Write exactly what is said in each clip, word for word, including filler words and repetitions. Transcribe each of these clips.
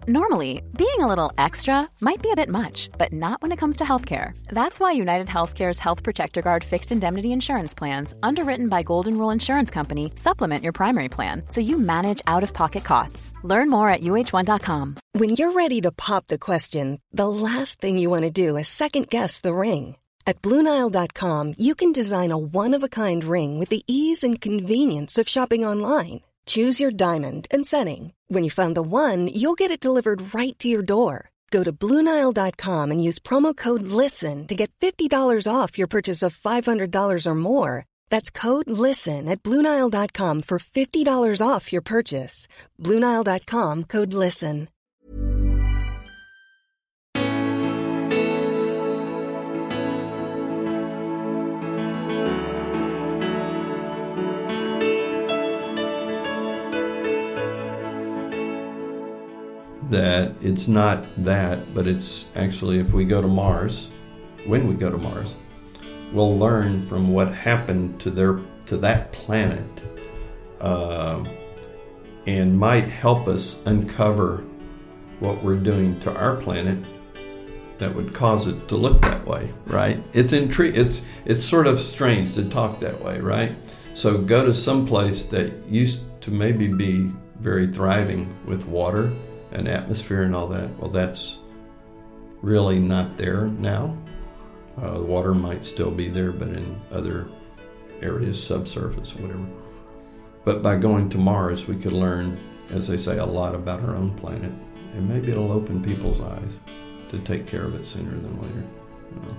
Normally, being a little extra might be a bit much, but not when it comes to healthcare. That's why United Healthcare's Health Protector Guard fixed indemnity insurance plans, underwritten by Golden Rule Insurance Company, supplement your primary plan so you manage out-of-pocket costs. Learn more at U H one dot com. When you're ready to pop the question, the last thing you want to do is second-guess the ring. At Blue Nile dot com, you can design a one-of-a-kind ring with the ease and convenience of shopping online. Choose your diamond and setting. When you find the one, you'll get it delivered right to your door. Go to Blue Nile dot com and use promo code LISTEN to get fifty dollars off your purchase of five hundred dollars or more. That's code LISTEN at Blue Nile dot com for fifty dollars off your purchase. Blue Nile dot com, code LISTEN. That it's not that, but it's actually if we go to Mars, when we go to Mars, we'll learn from what happened to their to that planet, uh, and might help us uncover what we're doing to our planet that would cause it to look that way. Right? It's intri- It's it's sort of strange to talk that way, right? So go to some place that used to maybe be very thriving with water and atmosphere and all that. Well, that's really not there now. Uh, the water might still be there, but in other areas, subsurface, whatever. But by going to Mars, we could learn, as they say, a lot about our own planet. And maybe it'll open people's eyes to take care of it sooner than later. You know?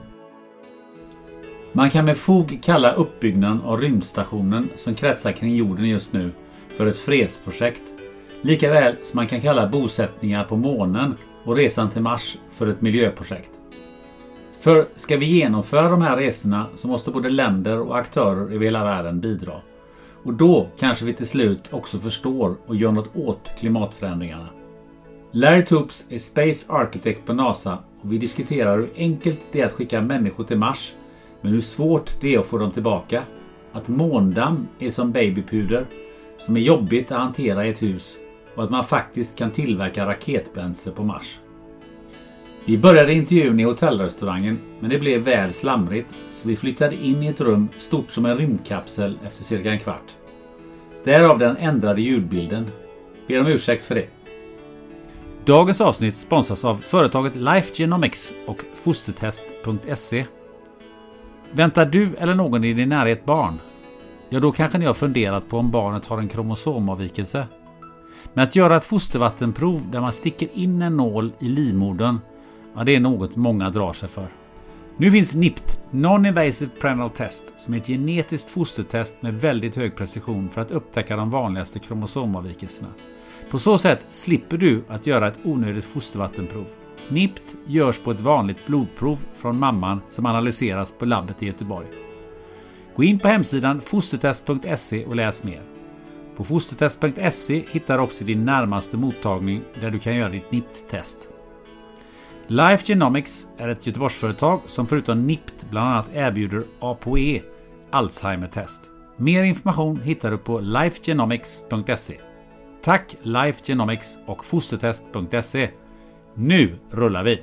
Man kan med fog kalla uppbyggnaden av rymdstationen som kretsar kring jorden just nu för ett fredsprojekt. Likaväl som man kan kalla bosättningar på månen och resan till Mars för ett miljöprojekt. För ska vi genomföra de här resorna så måste både länder och aktörer i hela världen bidra. Och då kanske vi till slut också förstår och gör något åt klimatförändringarna. Larry Toops är Space Architect på NASA och vi diskuterar hur enkelt det är att skicka människor till Mars, men hur svårt det är att få dem tillbaka. Att måndamm är som babypuder som är jobbigt att hantera i ett hus och att man faktiskt kan tillverka raketbränsle på Mars. Vi började intervjun i hotellrestaurangen, men det blev väl slamrigt så vi flyttade in i ett rum stort som en rymdkapsel efter cirka en kvart. Därav den ändrade ljudbilden. Ber om ursäkt för det. Dagens avsnitt sponsras av företaget Life Genomics och fostertest punkt se. Väntar du eller någon i din närhet barn? Ja, då kanske ni har funderat på om barnet har en kromosomavvikelse. Men att göra ett fostervattenprov där man sticker in en nål i livmodern, ja, det är något många drar sig för. Nu finns N I P T, Non-Invasive Prenatal Test, som är ett genetiskt fostertest med väldigt hög precision för att upptäcka de vanligaste kromosomavvikelserna. På så sätt slipper du att göra ett onödigt fostervattenprov. N I P T görs på ett vanligt blodprov från mamman som analyseras på labbet i Göteborg. Gå in på hemsidan fostertest punkt se och läs mer. På fostertest punkt se hittar du också din närmaste mottagning där du kan göra ditt N I P T-test. Life Genomics är ett Göteborgsföretag som förutom N I P T bland annat erbjuder A P O E, Alzheimer-test. Mer information hittar du på life genomics punkt se. Tack Life Genomics och fostertest punkt se. Nu rullar vi!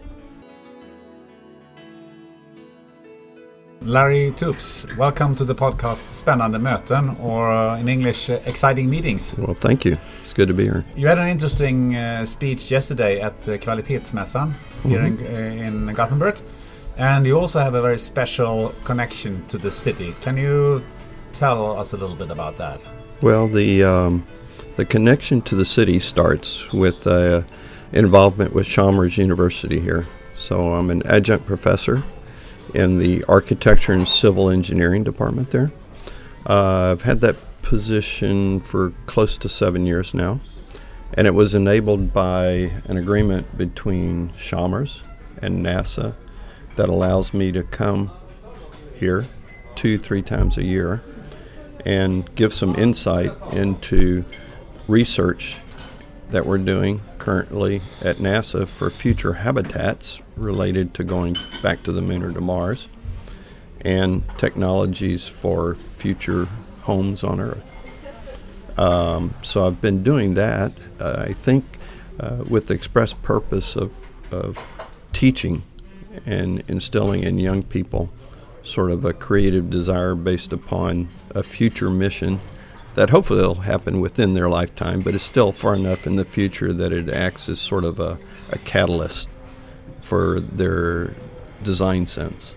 Larry Toops, welcome to the podcast Spännande möten, or uh, in English, uh, exciting meetings. Well, thank you. It's good to be here. You had an interesting uh, speech yesterday at uh, Kvalitetsmässan here mm-hmm. in, uh, in Gothenburg, and you also have a very special connection to the city. Can you tell us a little bit about that? Well, the um, the connection to the city starts with uh, involvement with Chalmers University here. So I'm an adjunct professor in the architecture and civil engineering department there. Uh, I've had that position for close to seven years now, and it was enabled by an agreement between Chalmers and NASA that allows me to come here two, three times a year and give some insight into research that we're doing currently at NASA for future habitats related to going back to the moon or to Mars, and technologies for future homes on Earth. Um, so I've been doing that. Uh, I think uh, with the express purpose of, of teaching and instilling in young people sort of a creative desire based upon a future mission that hopefully will happen within their lifetime, but is still far enough in the future that it acts as sort of a, a catalyst for their design sense.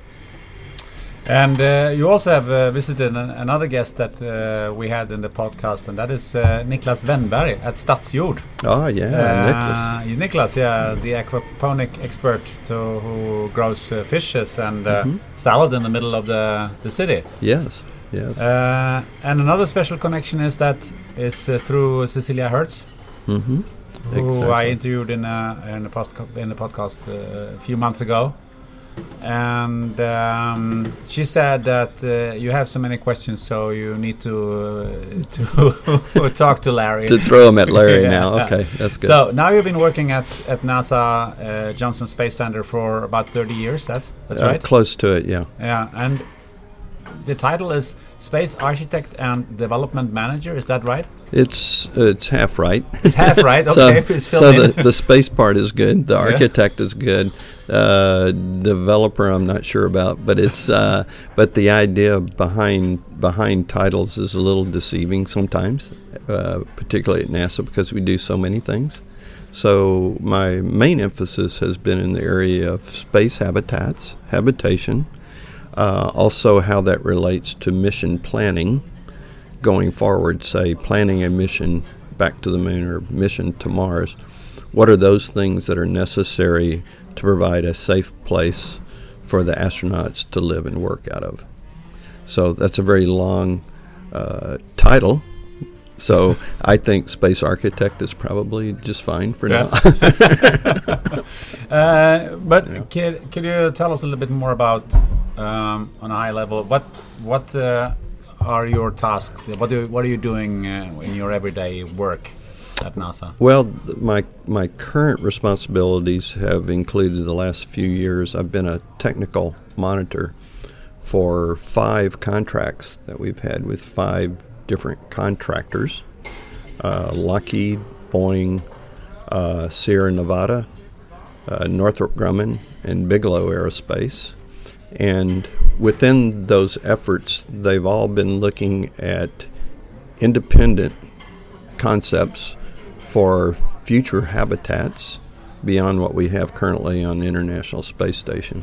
And uh, you also have uh, visited an, another guest that uh, we had in the podcast, and that is uh, Niklas Wennberg at Stadsjord. Oh, yeah, uh, Niklas. Niklas, yeah, the aquaponic expert to, who grows uh, fishes and uh, mm-hmm. salad in the middle of the, the city. Yes, yes. Uh, and another special connection is that is uh, through Cecilia Hertz, mm-hmm. who exactly. I interviewed in, a, in, a post- in the podcast uh, a few months ago. And um, she said that uh, you have so many questions, so you need to uh, to talk to Larry. To throw them at Larry yeah. now. Okay, that's good. So now you've been working at, at NASA uh, Johnson Space Center for about thirty years, that, that's uh, right? Close to it, yeah. Yeah, and the title is Space Architect and Development Manager, is that right? It's it's half right. It's half right, okay. so please so fill in. the, the space part is good. The Yeah. architect is good. Uh, developer, I'm not sure about, but it's uh, but the idea behind behind titles is a little deceiving sometimes, uh, particularly at NASA because we do so many things. So my main emphasis has been in the area of space habitats, habitation, uh, also how that relates to mission planning. Going forward, say planning a mission back to the moon or mission to Mars, what are those things that are necessary to provide a safe place for the astronauts to live and work out of? So that's a very long uh, title. So I think space architect is probably just fine for yeah. now. uh, but Yeah. could, could you tell us a little bit more about, um, on a high level, what what uh, are your tasks? What do what are you doing uh, in your everyday work at NASA? Well, th- my my current responsibilities have included the last few years. I've been a technical monitor for five contracts that we've had with five different contractors: uh, Lockheed, Boeing, uh, Sierra Nevada, uh, Northrop Grumman, and Bigelow Aerospace. And within those efforts, they've all been looking at independent concepts for future habitats beyond what we have currently on the International Space Station.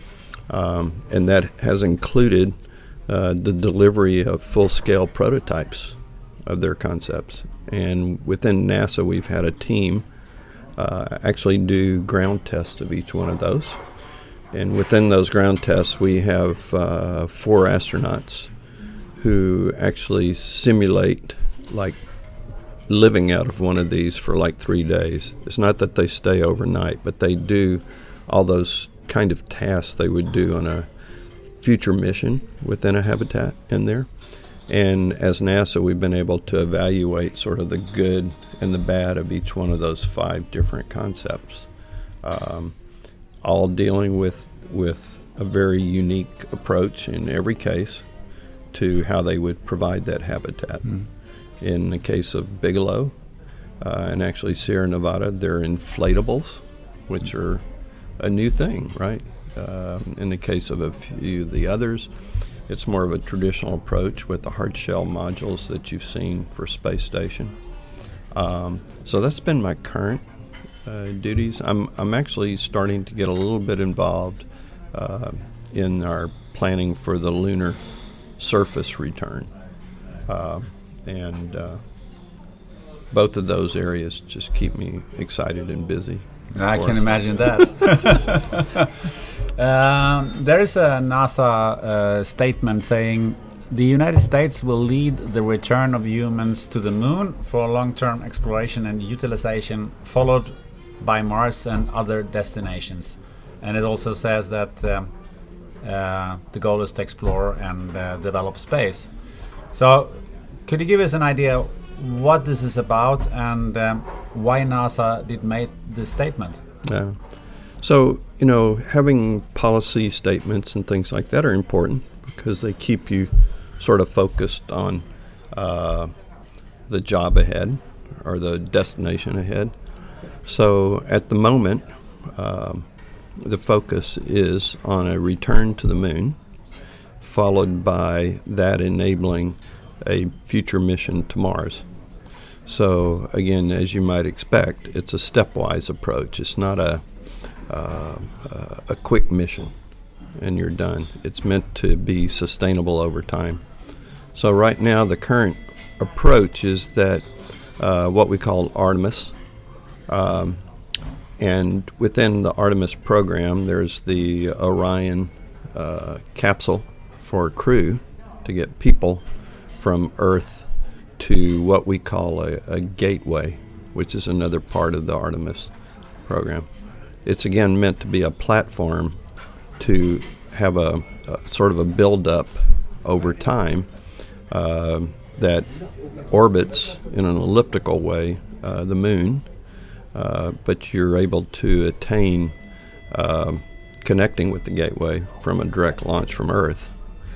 Um, and that has included uh, the delivery of full-scale prototypes of their concepts. And within NASA, we've had a team uh, actually do ground tests of each one of those. And within those ground tests, we have uh, four astronauts who actually simulate like living out of one of these for like three days. It's not that they stay overnight, but they do all those kind of tasks they would do on a future mission within a habitat in there. And as NASA, we've been able to evaluate sort of the good and the bad of each one of those five different concepts. Um, all dealing with with a very unique approach in every case to how they would provide that habitat. Mm. In the case of Bigelow uh, and actually Sierra Nevada, they're inflatables, which are a new thing, right? Uh, in the case of a few of the others, it's more of a traditional approach with the hard shell modules that you've seen for Space Station. Um, so that's been my current Uh, duties. I'm I'm actually starting to get a little bit involved uh, in our planning for the lunar surface return, uh, and uh, both of those areas just keep me excited and busy. I can imagine that. um, there is a NASA uh, statement saying the United States will lead the return of humans to the moon for long-term exploration and utilization, followed by Mars and other destinations. And it also says that um, uh, the goal is to explore and uh, develop space. So could you give us an idea what this is about and um, why NASA did make this statement? Yeah. So, you know, having policy statements and things like that are important because they keep you sort of focused on uh, the job ahead or the destination ahead. So at the moment, um, the focus is on a return to the moon, followed by that enabling a future mission to Mars. So again, as you might expect, it's a stepwise approach. It's not a uh, a quick mission and you're done. It's meant to be sustainable over time. So right now, the current approach is that uh, what we call Artemis. Um, and within the Artemis program, there's the Orion uh, capsule for crew to get people from Earth to what we call a, a gateway, which is another part of the Artemis program. It's again meant to be a platform to have a, a sort of a build-up over time uh, that orbits in an elliptical way uh, the moon, uh, but you're able to attain uh, connecting with the gateway from a direct launch from Earth.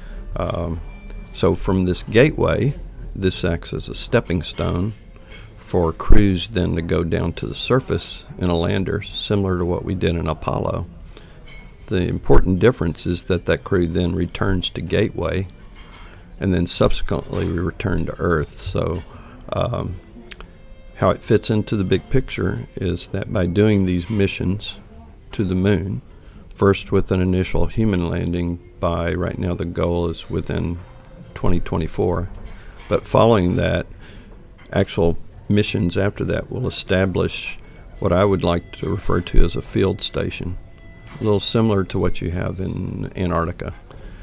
Um, so from this gateway, this acts as a stepping stone for crews then to go down to the surface in a lander, similar to what we did in Apollo. The important difference is that that crew then returns to Gateway and then subsequently we return to Earth. So um, how it fits into the big picture is that by doing these missions to the moon, first with an initial human landing by, right now the goal is within twenty twenty-four, but following that, actual missions after that will establish what I would like to refer to as a field station, a little similar to what you have in Antarctica,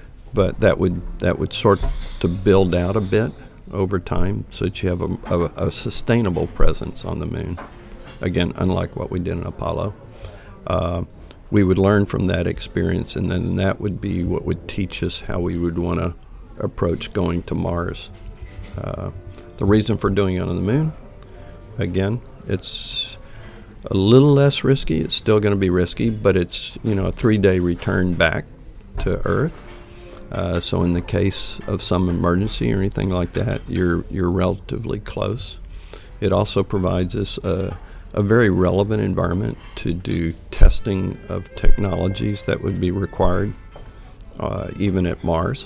but that would that would sort to build out a bit over time so that you have a, a, a sustainable presence on the moon. Again, unlike what we did in Apollo. Uh, we would learn from that experience, and then that would be what would teach us how we would want to approach going to Mars. Uh, the reason for doing it on the moon, again, it's a little less risky. It's still going to be risky, but it's, you know, a three-day return back to Earth. Uh, so in the case of some emergency or anything like that, you're you're relatively close. It also provides us a, a very relevant environment to do testing of technologies that would be required uh, even at Mars,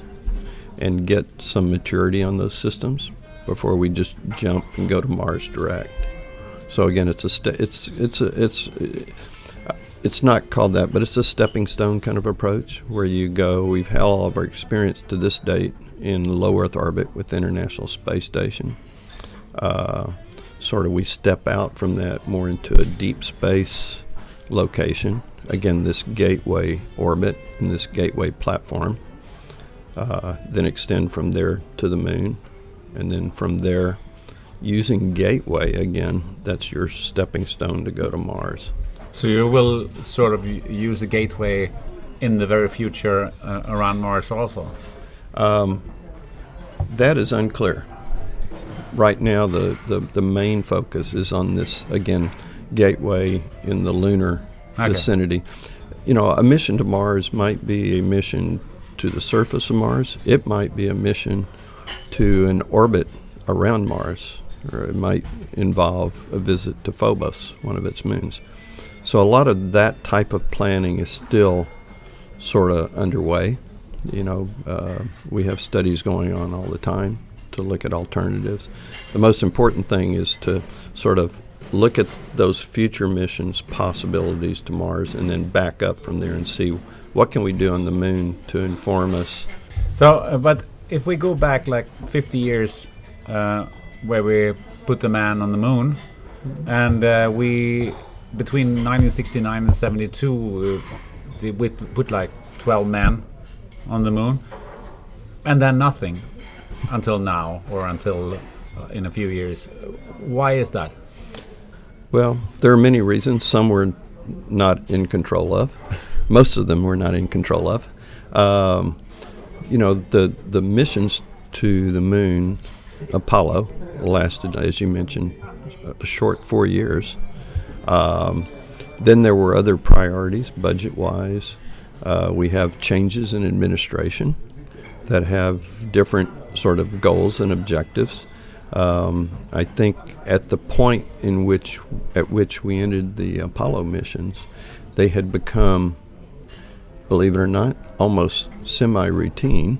and get some maturity on those systems before we just jump and go to Mars direct. So again, it's a st- it's it's a, it's it's not called that, but it's a stepping stone kind of approach where you go. We've had all of our experience to this date in low Earth orbit with the International Space Station. Uh, sort of we step out from that more into a deep space location. Again, this gateway orbit and this gateway platform. Uh, then extend from there to the moon, and then from there, using Gateway again, that's your stepping stone to go to Mars. So you will sort of use the Gateway in the very future uh, around Mars also? Um, that is unclear. Right now, the, the, the main focus is on this, again, Gateway in the lunar okay. vicinity. You know, a mission to Mars might be a mission to the surface of Mars. It might be a mission to an orbit around Mars, or it might involve a visit to Phobos, one of its moons. So a lot of that type of planning is still sort of underway. You know, uh, we have studies going on all the time to look at alternatives. The most important thing is to sort of look at those future missions possibilities to Mars and then back up from there and see what can we do on the moon to inform us. So, uh, but if we go back like fifty years, uh, where we put the man on the moon, and uh, we, between nineteen sixty-nine and seventy-two, uh, we put like twelve men on the moon, and then nothing until now, or until uh, in a few years. Why is that? Well, there are many reasons. Some we're not in control of. Most of them we're not in control of. Um, you know, the the missions to the moon, Apollo, lasted, as you mentioned, a short four years. Um, then there were other priorities, budget-wise. Uh, we have changes in administration that have different sort of goals and objectives. Um, I think at the point in which at which we ended the Apollo missions, they had become, believe it or not, almost semi-routine,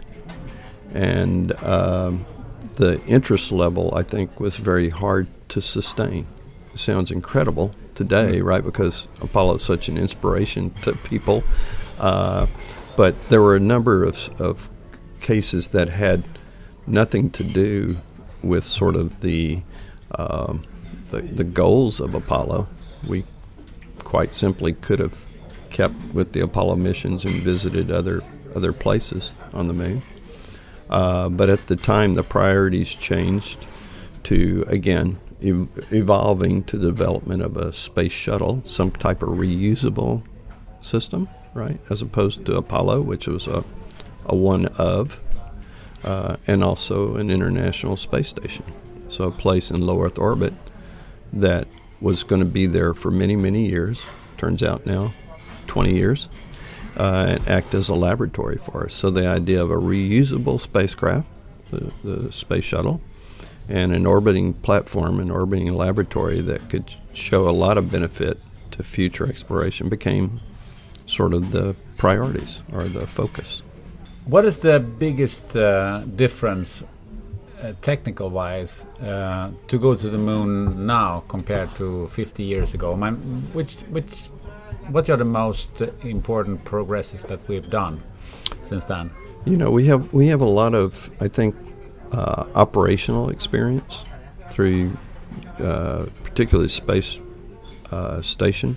and um, the interest level, I think, was very hard to sustain. It sounds incredible today, right, because Apollo is such an inspiration to people, uh, but there were a number of, of cases that had nothing to do with sort of the, um, the the goals of Apollo. We quite simply could have kept with the Apollo missions and visited other other places on the moon. Uh, but at the time, the priorities changed to, again, ev- evolving to the development of a space shuttle, some type of reusable system, right, as opposed to Apollo, which was a, a one of, uh, and also an international space station. So a place in low Earth orbit that was going to be there for many, many years, turns out now twenty years, uh, and act as a laboratory for us. So the idea of a reusable spacecraft, the, the space shuttle, and an orbiting platform, an orbiting laboratory that could show a lot of benefit to future exploration became sort of the priorities or the focus. What is the biggest uh, difference, uh, technical-wise, uh, to go to the moon now compared to fifty years ago? My, which, which, what are the most important progresses that we've done since then? You know, we have we have a lot of, I think, uh, operational experience through, uh, particularly space uh, station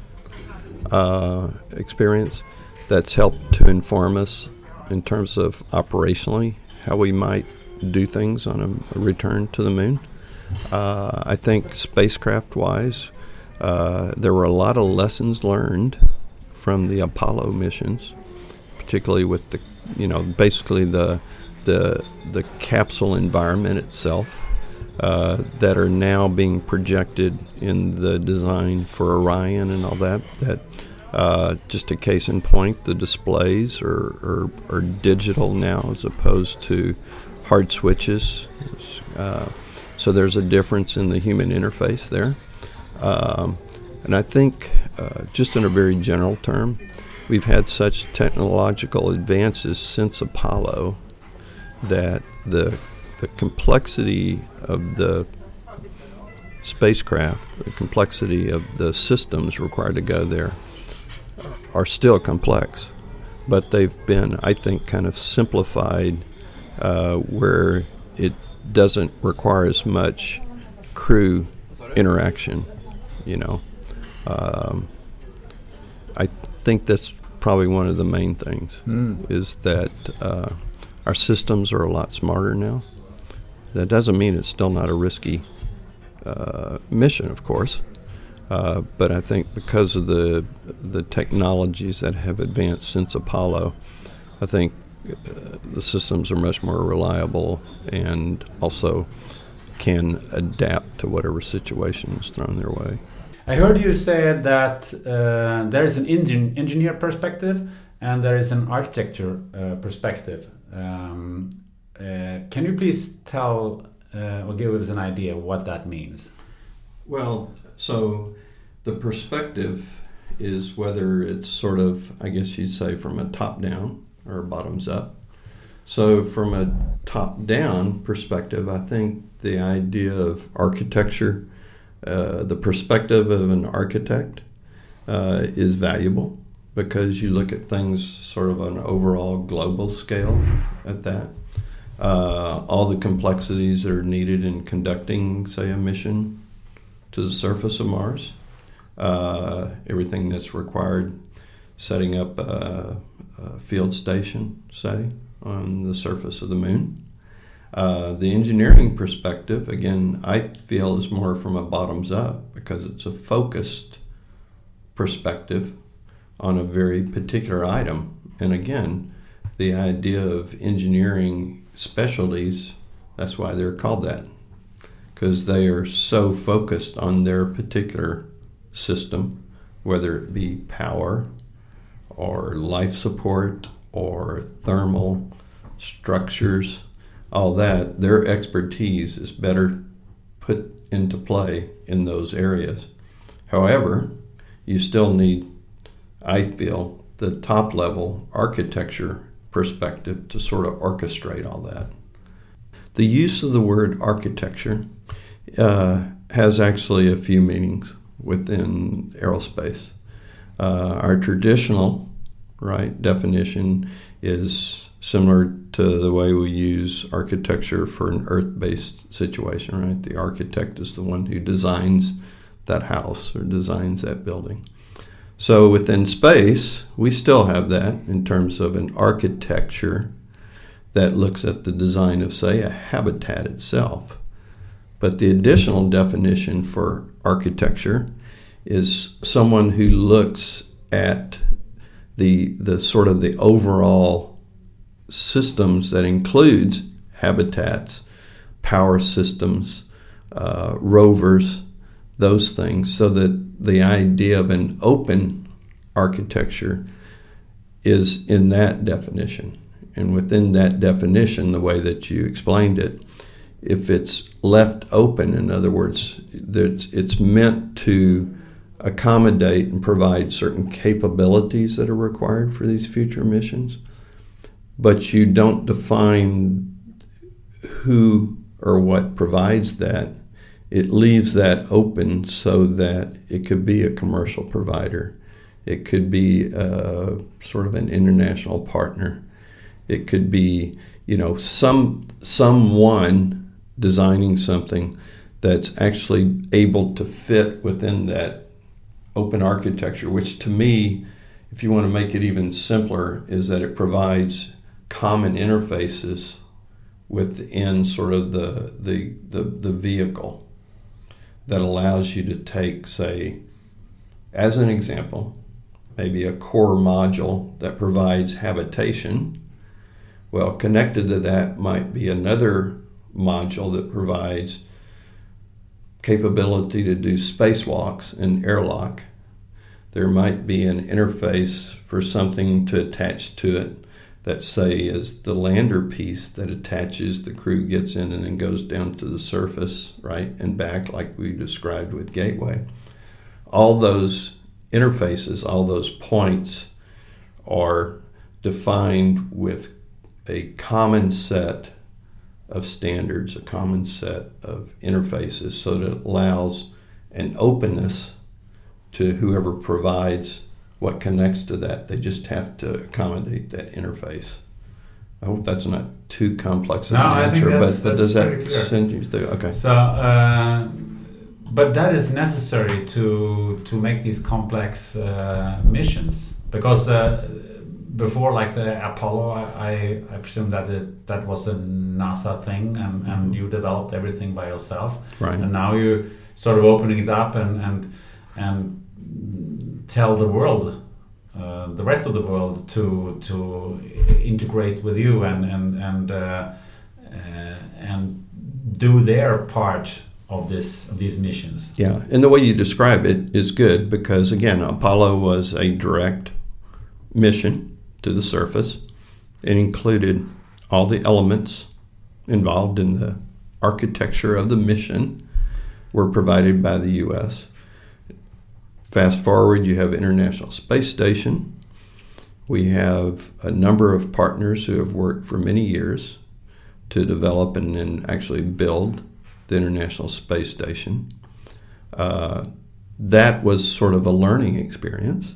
uh, experience that's helped to inform us in terms of operationally how we might do things on a, a return to the moon. Uh, I think spacecraft-wise, uh, there were a lot of lessons learned from the Apollo missions, particularly with the, you know, basically the the the capsule environment itself, uh, that are now being projected in the design for Orion and all that. That Uh, just a case in point, the displays are, are, are digital now as opposed to hard switches. Uh, so there's a difference in the human interface there. Um, and I think, uh, just in a very general term, we've had such technological advances since Apollo that the the complexity of the spacecraft, the complexity of the systems required to go there, are still complex, but they've been, I think, kind of simplified uh, where it doesn't require as much crew interaction, you know. Um, I think that's probably one of the main things, mm. is that uh, our systems are a lot smarter now. That doesn't mean it's still not a risky uh, mission, of course. Uh, but I think because of the the technologies that have advanced since Apollo, I think uh, the systems are much more reliable and also can adapt to whatever situation is thrown their way. I heard you say that uh, there is an engin- engineer perspective and there is an architecture uh, perspective. Um, uh, can you please tell uh, or give us an idea what that means? Well, so the perspective is whether it's sort of, I guess you'd say, from a top-down or a bottoms-up. So from a top-down perspective, I think the idea of architecture, uh, the perspective of an architect uh, is valuable because you look at things sort of on an overall global scale at that. Uh, all the complexities that are needed in conducting, say, a mission to the surface of Mars. Uh, everything that's required, setting up a, a field station, say, on the surface of the moon. Uh, the engineering perspective, again, I feel is more from a bottoms up because it's a focused perspective on a very particular item. And again, the idea of engineering specialties, that's why they're called that, because they are so focused on their particular system, whether it be power or life support or thermal structures, all that. Their expertise is better put into play in those areas. However, you still need, I feel, the top level architecture perspective to sort of orchestrate all that. The use of the word architecture uh, has actually a few meanings within aerospace. Uh, our traditional, right, definition is similar to the way we use architecture for an earth-based situation, right? The architect is the one who designs that house or designs that building. So within space, we still have that in terms of an architecture that looks at the design of, say, a habitat itself. But the additional definition for architecture is someone who looks at the the sort of the overall systems that includes habitats, power systems, uh, rovers, those things, so that the idea of an open architecture is in that definition. And within that definition, the way that you explained it, if it's left open, in other words, it's, it's meant to accommodate and provide certain capabilities that are required for these future missions, but you don't define who or what provides that, it leaves that open so that it could be a commercial provider. It could be uh, sort of an international partner. It could be, you know, some someone designing something that's actually able to fit within that open architecture, which to me, if you want to make it even simpler, is that it provides common interfaces within sort of the the the, the vehicle that allows you to take, say, as an example, maybe a core module that provides habitation. Well, connected to that might be another module that provides capability to do spacewalks and airlock. There might be an interface for something to attach to it that, say, is the lander piece that attaches, the crew gets in and then goes down to the surface, right, and back like we described with Gateway. All those interfaces, all those points are defined with a common set of standards, a common set of interfaces, so that it allows an openness to whoever provides what connects to that. They just have to accommodate that interface. I hope that's not too complex of no, an answer, but, but does that clear. send you through? Okay. So, uh, but that is necessary to to make these complex uh, missions, because uh, before, like the Apollo, I, I presume that it, that was a NASA thing, and, and you developed everything by yourself. Right. And now you're sort of opening it up and and and tell the world, uh, the rest of the world, to to integrate with you and and and uh, uh, and do their part of this of these missions. Yeah, and the way you describe it is good, because again, Apollo was a direct mission to the surface. It included all the elements involved in the architecture of the mission were provided by the U S. Fast forward, you have International Space Station. We have a number of partners who have worked for many years to develop and then actually build the International Space Station. Uh, that was sort of a learning experience.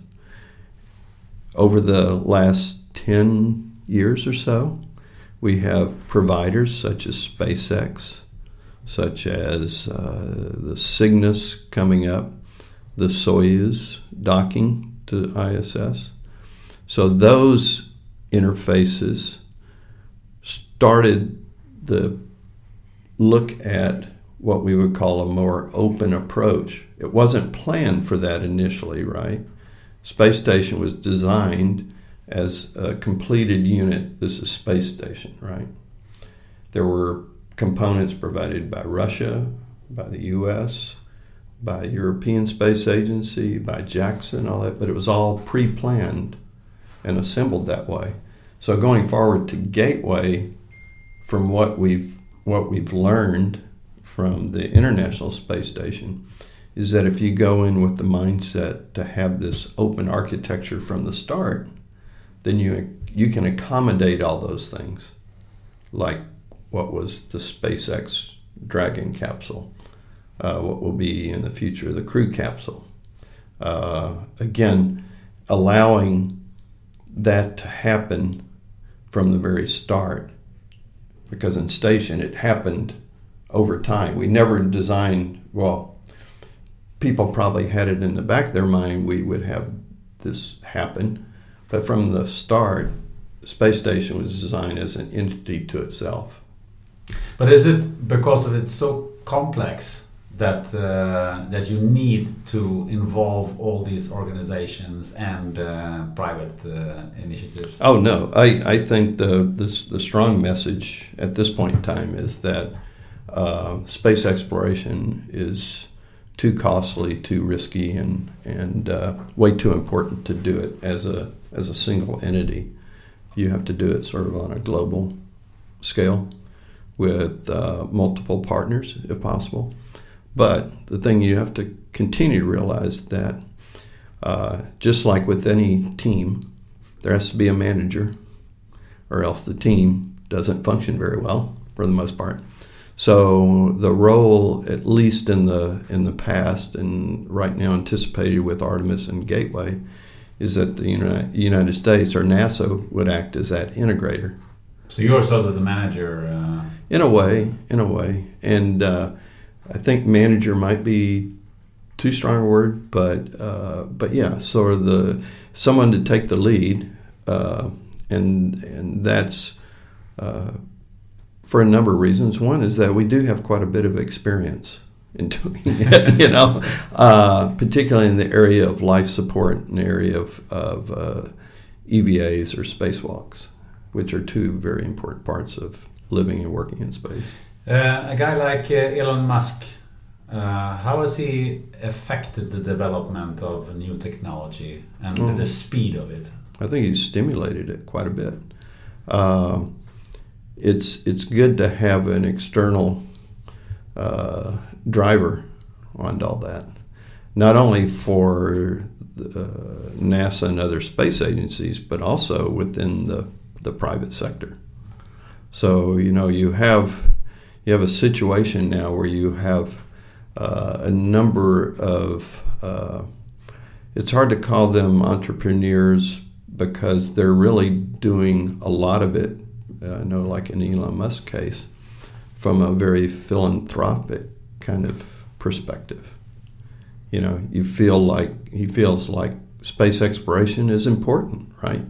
Over the last ten years or so, we have providers such as SpaceX, such as uh, the Cygnus coming up, the Soyuz docking to I S S. So those interfaces started the look at what we would call a more open approach. It wasn't planned for that initially, right? Space Station was designed as a completed unit. This is Space Station, right? There were components provided by Russia, by the U S, by European Space Agency, by JAXA, all that, but it was all pre-planned and assembled that way. So going forward to Gateway, from what we've what we've learned from the International Space Station is that if you go in with the mindset to have this open architecture from the start, then you you can accommodate all those things, like what was the SpaceX Dragon capsule, uh, what will be in the future the Crew capsule. Uh, again, allowing that to happen from the very start, because in station it happened over time. We never designed, well, people probably had it in the back of their mind we would have this happen, but from the start, the space station was designed as an entity to itself. But is it because of it's so complex that uh, that you need to involve all these organizations and uh, private uh, initiatives? Oh no, I, I think the, the the strong message at this point in time is that uh, space exploration is too costly, too risky, and and uh, way too important to do it as a as a single entity. You have to do it sort of on a global scale with uh, multiple partners, if possible. But the thing you have to continue to realize that uh, just like with any team, there has to be a manager, or else the team doesn't function very well for the most part. So the role, at least in the in the past and right now anticipated with Artemis and Gateway, is that the Uni- United States or NASA would act as that integrator. So you're sort of the manager? Uh... In a way, in a way. And uh, I think manager might be too strong a word, but uh, but yeah, sort of the someone to take the lead, uh, and and that's uh, for a number of reasons. One is that we do have quite a bit of experience in doing it, you know, uh, particularly in the area of life support, in the area of of uh, E V As or spacewalks, which are two very important parts of living and working in space. Uh, a guy like uh, Elon Musk, uh, how has he affected the development of new technology and oh. the speed of it? I think he's stimulated it quite a bit. Uh, it's it's good to have an external uh, driver on all that, not only for uh, NASA and other space agencies, but also within the, the private sector. So, you know, you have you have a situation now where you have uh, a number of, uh, it's hard to call them entrepreneurs because they're really doing a lot of it, uh, I know like in Elon Musk case, from a very philanthropic kind of perspective. You know, you feel like, he feels like space exploration is important, right?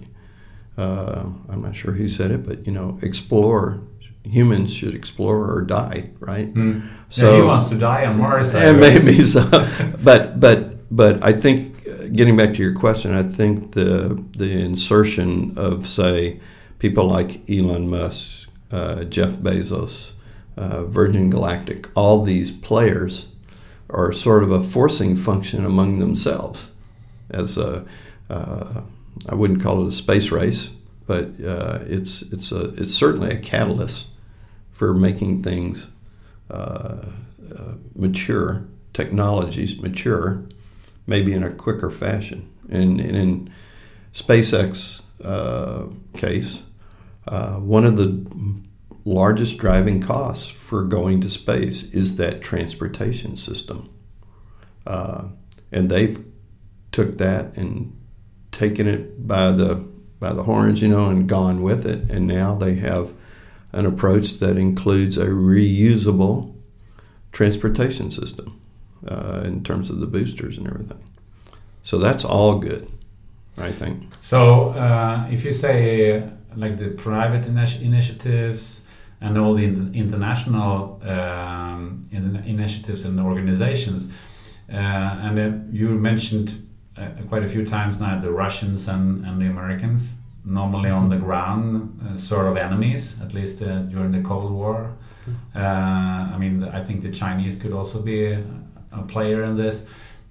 Uh, I'm not sure who said it, but, you know, explore, humans should explore or die, right? Mm. So yeah, he wants to die on Mars. And maybe so. but, but, but I think, uh, getting back to your question, I think the the insertion of, say, people like Elon Musk, uh, Jeff Bezos, uh, Virgin Galactic, all these players are sort of a forcing function among themselves as a, uh, I wouldn't call it a space race, but uh, it's it's a it's certainly a catalyst for making things uh, uh, mature, technologies mature, maybe in a quicker fashion. And, and in SpaceX uh, case, uh, one of the largest driving costs for going to space is that transportation system, uh, and they've took that and taken it by the by the horns, you know, and gone with it. And now they have an approach that includes a reusable transportation system uh, in terms of the boosters and everything. So that's all good, I think. So uh, if you say like the private initi- initiatives and all the in- international um, in- initiatives and organizations, uh, and then you mentioned Uh, quite a few times now the Russians and, and the Americans, normally on the ground, uh, sort of enemies, at least uh, during the Cold War. Uh, I mean, I think the Chinese could also be a, a player in this.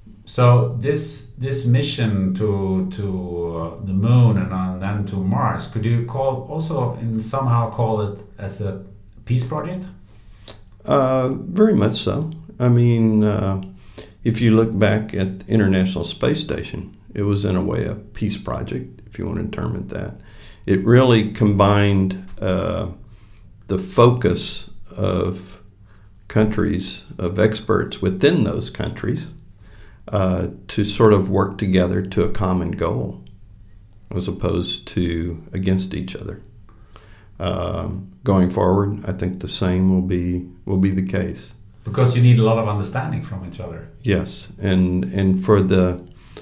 So this this mission to to uh, the moon and, and then to Mars, could you call also in somehow call it as a peace project? Uh, very much so. I mean, uh, if you look back at the International Space Station, it was in a way a peace project, if you want to term it that. It really combined uh, the focus of countries, of experts within those countries, uh, to sort of work together to a common goal, as opposed to against each other. Um, going forward, I think the same will be will be the case. Because you need a lot of understanding from each other. Yes, and and for the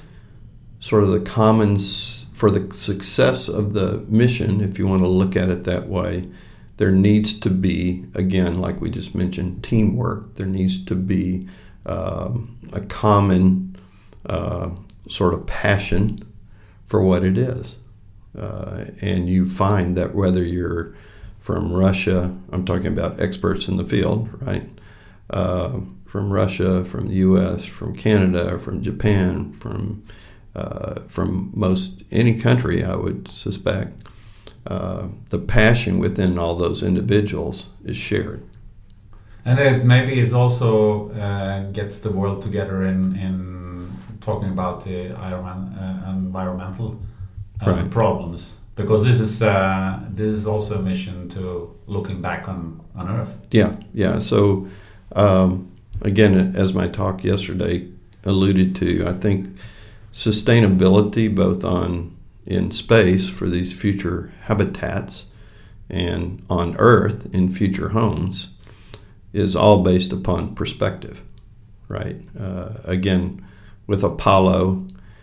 sort of the commons, for the success of the mission, if you want to look at it that way, there needs to be, again, like we just mentioned, teamwork. There needs to be um, a common uh, sort of passion for what it is. Uh, and you find that whether you're from Russia, I'm talking about experts in the field, right? Uh, from Russia, from the U S, from Canada, from Japan, from uh, from most any country, I would suspect, uh, the passion within all those individuals is shared. And it, maybe it's also uh, gets the world together in, in talking about the uh, environmental uh, right. problems, because this is uh, this is also a mission to looking back on, on Earth. Yeah, yeah. So um, again, as my talk yesterday alluded to, I think sustainability, both on in space for these future habitats and on Earth in future homes, is all based upon perspective, right? Uh, again, with Apollo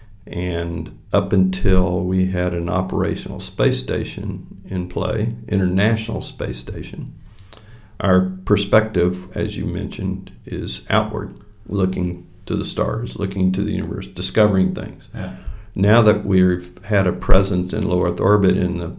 and up until we had an operational space station in play, International Space Station, our perspective, as you mentioned, is outward, looking to the stars, looking to the universe, discovering things. Yeah. Now that we've had a presence in low Earth orbit, and the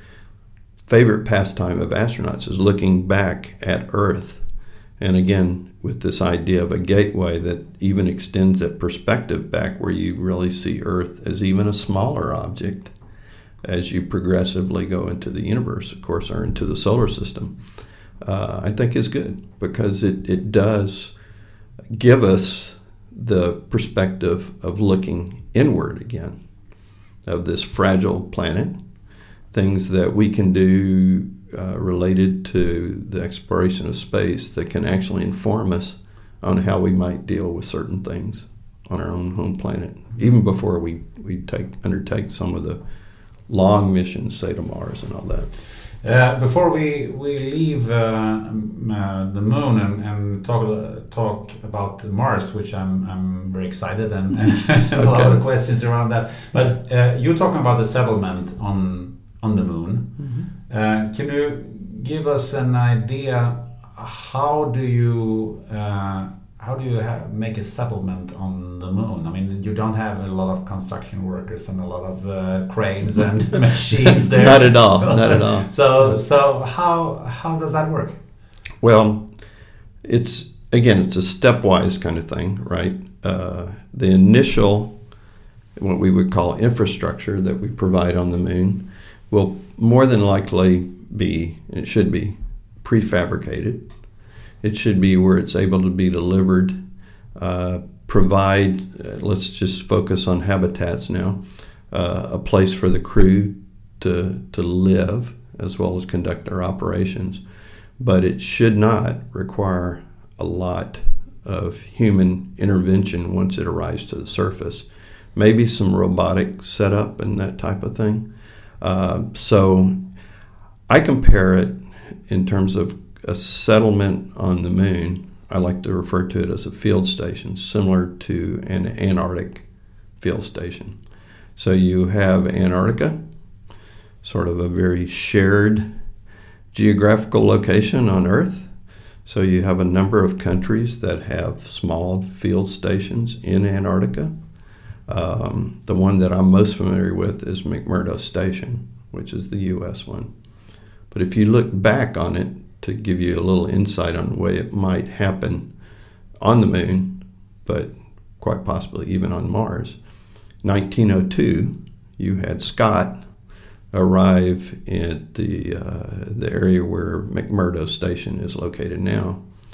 favorite pastime of astronauts is looking back at Earth, and again, with this idea of a gateway that even extends that perspective back, where you really see Earth as even a smaller object as you progressively go into the universe, of course, or into the solar system, uh, I think is good, because it, it does give us the perspective of looking inward again, of this fragile planet, things that we can do uh, related to the exploration of space that can actually inform us on how we might deal with certain things on our own home planet, even before we, we take undertake some of the long missions, say to Mars and all that. Uh, before we we leave uh, uh, the moon and, and talk uh, talk about Mars, which I'm I'm very excited and, and a lot of questions around that. But uh, you're talking about the settlement on on the moon. Mm-hmm. Uh, can you give us an idea? How do you uh, how do you have, make a settlement on the moon? I mean, you don't have a lot of construction workers and a lot of uh, cranes and machines there. Not at all. Not at all. So, so how how does that work? Well, it's again, it's a stepwise kind of thing, right? Uh, the initial, what we would call infrastructure that we provide on the moon, will more than likely be, it should be, prefabricated. It should be where it's able to be delivered, uh, provide, uh, let's just focus on habitats now, uh, a place for the crew to to live as well as conduct their operations. But it should not require a lot of human intervention once it arrives to the surface. Maybe some robotic setup and that type of thing. Uh, so I compare it in terms of a settlement on the moon. I like to refer to it as a field station, similar to an Antarctic field station. So you have Antarctica, sort of a very shared geographical location on Earth. So you have a number of countries that have small field stations in Antarctica. Um, the one that I'm most familiar with is McMurdo Station, which is the U S one. But if you look back on it, to give you a little insight on the way it might happen on the moon, but quite possibly even on Mars, nineteen oh two, you had Scott arrive at the uh, the area where McMurdo Station is located now,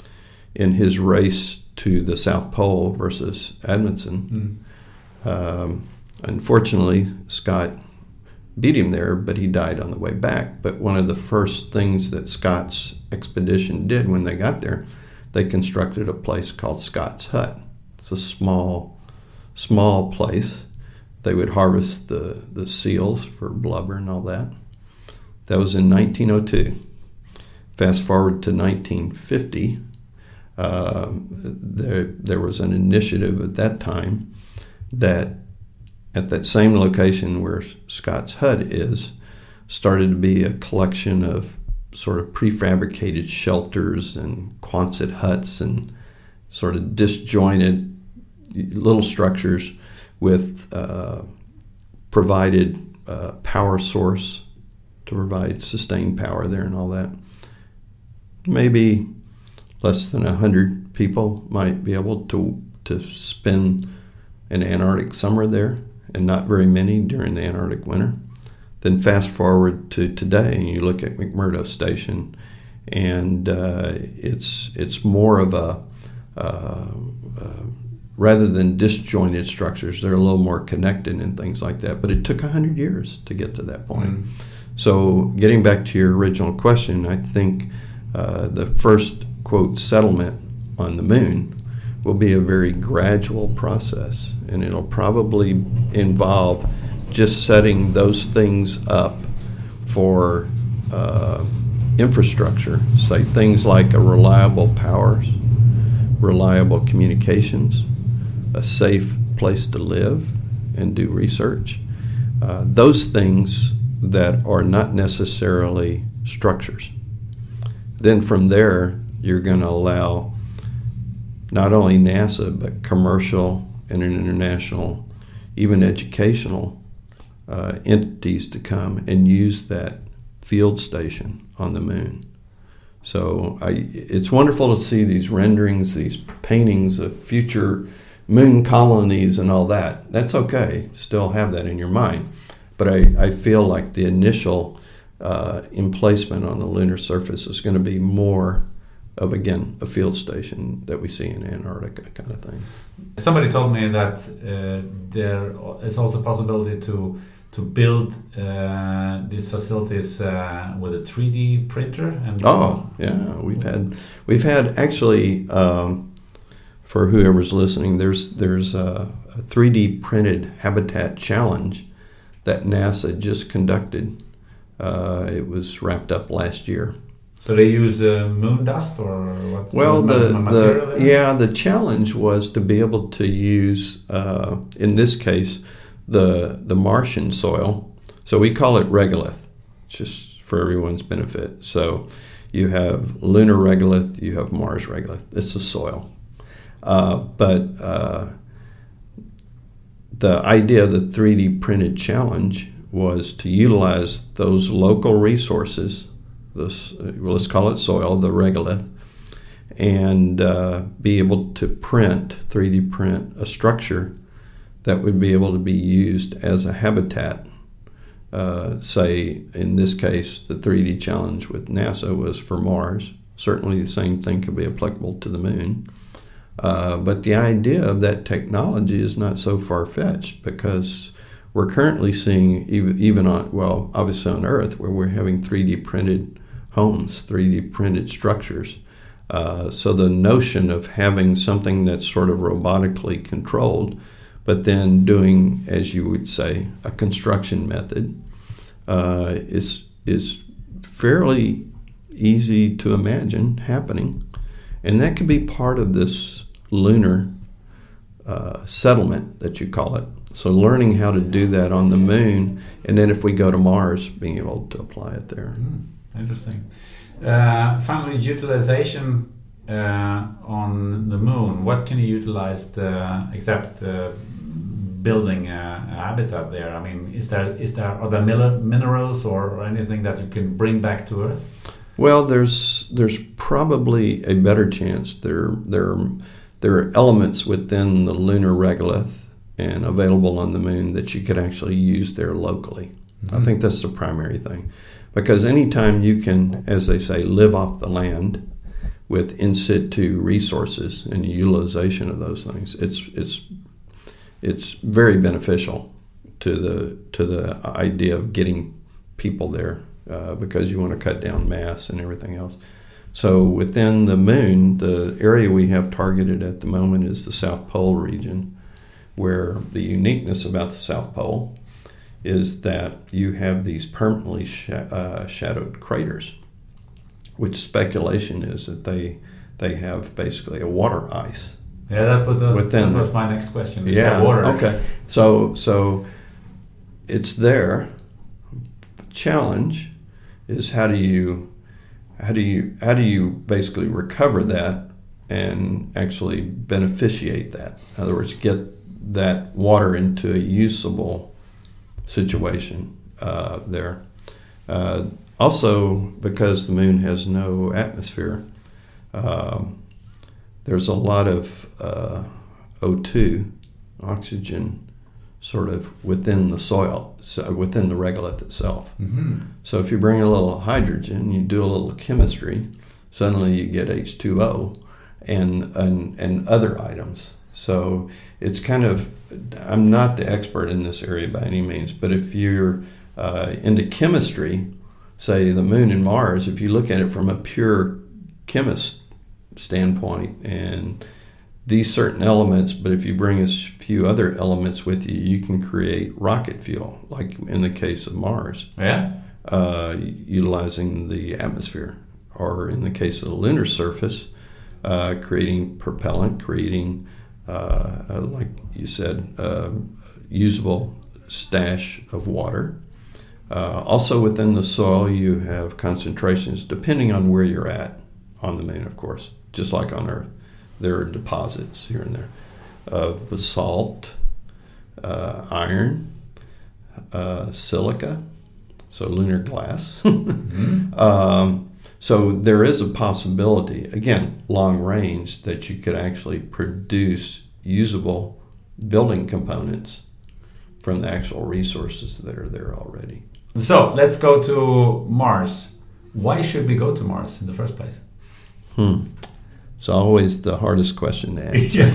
in his race to the South Pole versus Amundsen. Mm. Um, unfortunately, Scott beat him there, but he died on the way back. But one of the first things that Scott's expedition did when they got there, they constructed a place called Scott's Hut. It's a small, small place. They would harvest the, the seals for blubber and all that. That was in nineteen oh two. Fast forward to nineteen fifty, uh, there, there was an initiative at that time that at that same location where Scott's Hut is, started to be a collection of sort of prefabricated shelters and Quonset huts and sort of disjointed little structures with uh, provided uh, power source to provide sustained power there and all that. Maybe less than a hundred people might be able to to spend an Antarctic summer there, and not very many during the Antarctic winter. Then fast forward to today, and you look at McMurdo Station, and uh, it's it's more of a uh, uh, rather than disjointed structures, they're a little more connected and things like that. But it took a hundred years to get to that point. Mm. So getting back to your original question, I think uh, the first quote settlement on the moon will be a very gradual process, and it'll probably involve just setting those things up for uh, infrastructure, say things like a reliable power, reliable communications, a safe place to live and do research. Uh, those things that are not necessarily structures. Then from there, you're going to allow not only NASA, but commercial and international, even educational uh, entities to come and use that field station on the moon. So I, it's wonderful to see these renderings, these paintings of future moon colonies and all that. That's okay, still have that in your mind. But I, I feel like the initial uh, emplacement on the lunar surface is going to be more of, again, a field station that we see in Antarctica kind of thing. Somebody told me that uh, there is also a possibility to to build uh, these facilities uh, with a three D printer. And oh, yeah, we've had we've had actually um, for whoever's listening, there's there's a, a three D printed habitat challenge that NASA just conducted. Uh, it was wrapped up last year. So they use uh, moon dust or what? Well, the, the yeah, the challenge was to be able to use, uh, in this case, the the Martian soil. So we call it regolith, just for everyone's benefit. So you have lunar regolith, you have Mars regolith. It's the soil. Uh, but uh, the idea of the three D printed challenge was to utilize those local resources, this, well, let's call it soil, the regolith, and uh, be able to print, three D print a structure that would be able to be used as a habitat. Uh, say, in this case, the three D challenge with NASA was for Mars. Certainly the same thing could be applicable to the moon. Uh, but the idea of that technology is not so far-fetched, because we're currently seeing, even, even on, well, obviously on Earth, where we're having three D printed homes, three D printed structures. Uh, so the notion of having something that's sort of robotically controlled, but then doing, as you would say, a construction method, uh, is is fairly easy to imagine happening. And that could be part of this lunar uh, settlement that you call it. So learning how to do that on the moon, and then if we go to Mars, being able to apply it there. Mm, interesting. Uh, finally, utilization uh, on the moon. What can you utilize the, except uh, building a, a habitat there? I mean, is there is there are there minerals or anything that you can bring back to Earth? Well, there's there's probably a better chance there there there are elements within the lunar regolith and available on the moon that you could actually use there locally. Mm-hmm. I think that's the primary thing, because anytime you can, as they say, live off the land with in situ resources and utilization of those things. It's it's it's very beneficial to the to the idea of getting people there uh, because you want to cut down mass and everything else. So within the moon, the area we have targeted at the moment is the South Pole region, where the uniqueness about the South Pole is that you have these permanently sh- uh, shadowed craters, which speculation is that they they have basically a water ice. Yeah, that, was, that, within that was my next question. Is yeah, there water? Okay. So so it's there. Challenge is how do you how do you how do you basically recover that and actually beneficiate that? In other words, get that water into a usable situation uh, there. Uh, also, because the moon has no atmosphere, um, there's a lot of uh, O two, oxygen, sort of within the soil, so within the regolith itself. Mm-hmm. So if you bring a little hydrogen, you do a little chemistry, suddenly you get H two O and and, and other items. So it's kind of, I'm not the expert in this area by any means, but if you're uh, into chemistry, say the moon and Mars, if you look at it from a pure chemist standpoint and these certain elements, but if you bring a few other elements with you, you can create rocket fuel, like in the case of Mars. Yeah. Uh, utilizing the atmosphere, or in the case of the lunar surface, uh, creating propellant, creating, uh, uh, like you said, uh, usable stash of water. Uh, also within the soil, you have concentrations, depending on where you're at on the moon, of course, just like on Earth. There are deposits here and there of basalt, uh, iron, uh, silica, so lunar glass. Mm-hmm. um, so there is a possibility, again, long range, that you could actually produce usable building components from the actual resources that are there already. So let's go to Mars. Why should we go to Mars in the first place? Hmm. It's always the hardest question to answer.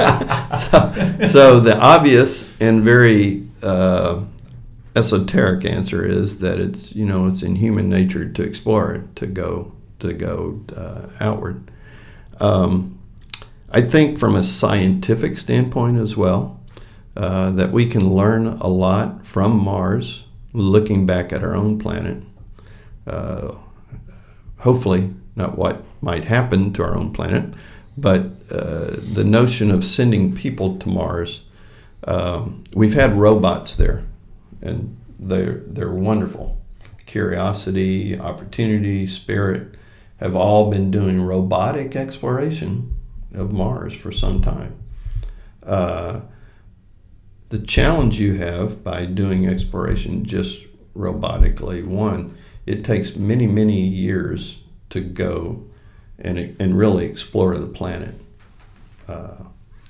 so, so the obvious and very uh, esoteric answer is that it's, you know, it's in human nature to explore it, to go to go uh, outward. Um, I think from a scientific standpoint as well, uh, that we can learn a lot from Mars, looking back at our own planet. Uh, hopefully, not what might happen to our own planet, but uh, the notion of sending people to Mars. Um, we've had robots there, and they're they're wonderful. Curiosity, Opportunity, Spirit have all been doing robotic exploration of Mars for some time. Uh, the challenge you have by doing exploration just robotically, one, it takes many, many years to go and and really explore the planet. Uh,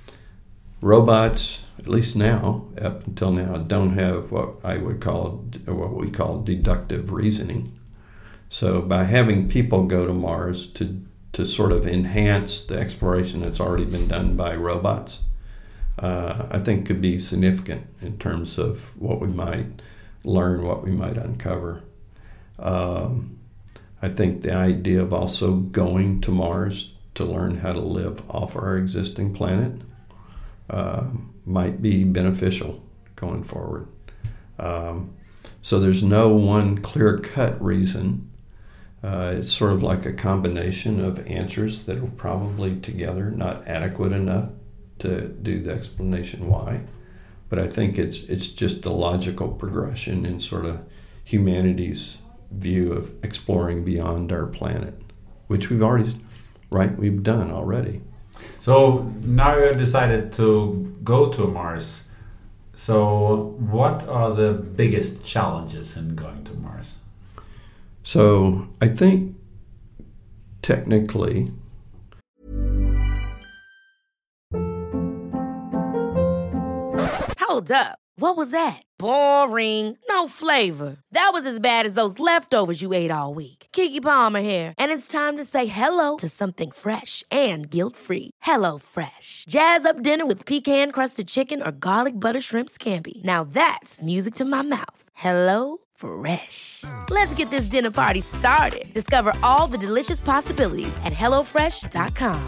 robots, at least now, up until now, don't have what I would call, what we call deductive reasoning. So by having people go to Mars to to sort of enhance the exploration that's already been done by robots, uh, I think could be significant in terms of what we might learn, what we might uncover. Um, I think the idea of also going to Mars to learn how to live off our existing planet uh, might be beneficial going forward. Um, so there's no one clear-cut reason. Uh, it's sort of like a combination of answers that are probably together not adequate enough to do the explanation why. But I think it's it's just a logical progression in sort of humanity's view of exploring beyond our planet, which we've already, right, we've done already. So now you decided to go to Mars. So what are the biggest challenges in going to Mars? So I think technically... Hold up. What was that? Boring. No flavor. That was as bad as those leftovers you ate all week. Keke Palmer here, and it's time to say hello to something fresh and guilt-free. Hello Fresh. Jazz up dinner with pecan-crusted chicken or garlic butter shrimp scampi. Now that's music to my mouth. Hello Fresh. Let's get this dinner party started. Discover all the delicious possibilities at hello fresh dot com.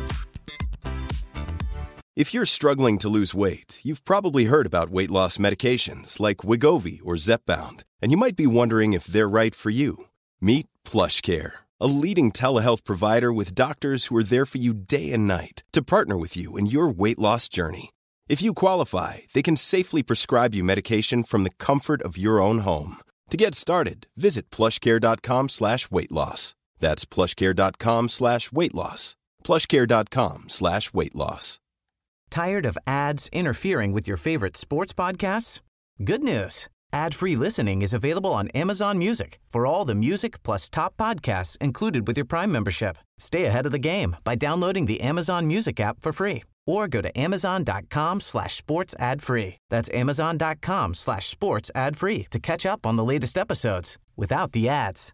If you're struggling to lose weight, you've probably heard about weight loss medications like Wegovy or Zepbound, and you might be wondering if they're right for you. Meet PlushCare, a leading telehealth provider with doctors who are there for you day and night to partner with you in your weight loss journey. If you qualify, they can safely prescribe you medication from the comfort of your own home. To get started, visit plushcare.com slash weight loss. That's plushcare.com slash weight loss. plushcare.com slash weight loss. Tired of ads interfering with your favorite sports podcasts? Good news. Ad-free listening is available on Amazon Music for all the music plus top podcasts included with your Prime membership. Stay ahead of the game by downloading the Amazon Music app for free or go to amazon.com slash sports ad free. That's amazon.com slash sports ad free to catch up on the latest episodes without the ads.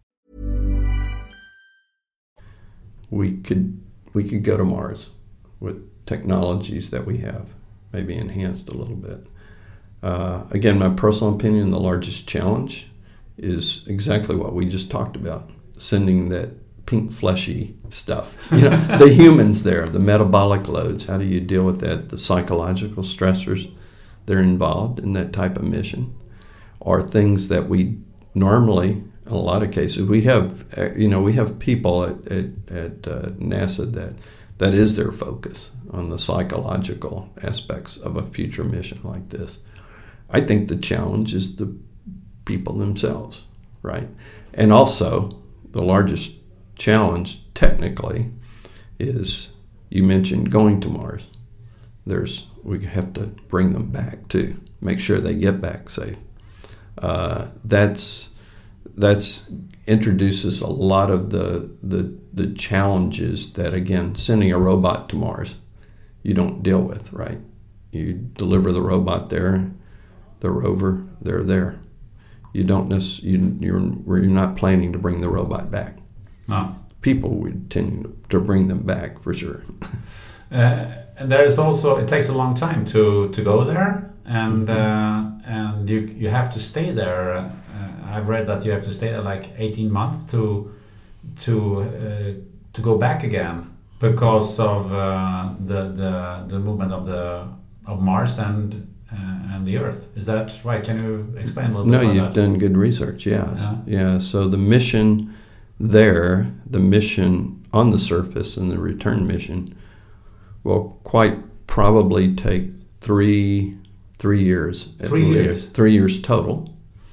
We could we could go to Mars with technologies that we have, maybe enhanced a little bit. Uh, again, my personal opinion, the largest challenge is exactly what we just talked about, sending that pink fleshy stuff. You know, the humans there, the metabolic loads, how do you deal with that? The psychological stressors that are involved in that type of mission are things that we normally, in a lot of cases, we have, you know, we have people at, at, at uh, NASA that that is their focus on the psychological aspects of a future mission like this. I think the challenge is the people themselves, right? And also, the largest challenge technically is, you mentioned going to Mars. There's we have to bring them back too, make sure they get back safe. Uh, that's that's introduces a lot of the the the challenges that, again, sending a robot to Mars, you don't deal with, right? You deliver the robot there, the rover, they're there. You don't necessarily, you, you're, you're not planning to bring the robot back. No. People would tend to bring them back for sure. uh, and there is also, it takes a long time to, to go there, and uh, and you you have to stay there. Uh, I've read that you have to stay there like eighteen months to to uh, to go back again because of uh, the the the movement of the of Mars and uh, and the Earth. Is that right? Can you explain a little no, bit about you've that? done good research. Yes. Yeah. Yeah. So the mission there, the mission on the surface, and the return mission will quite probably take three three years. at Three least. years. Three years total.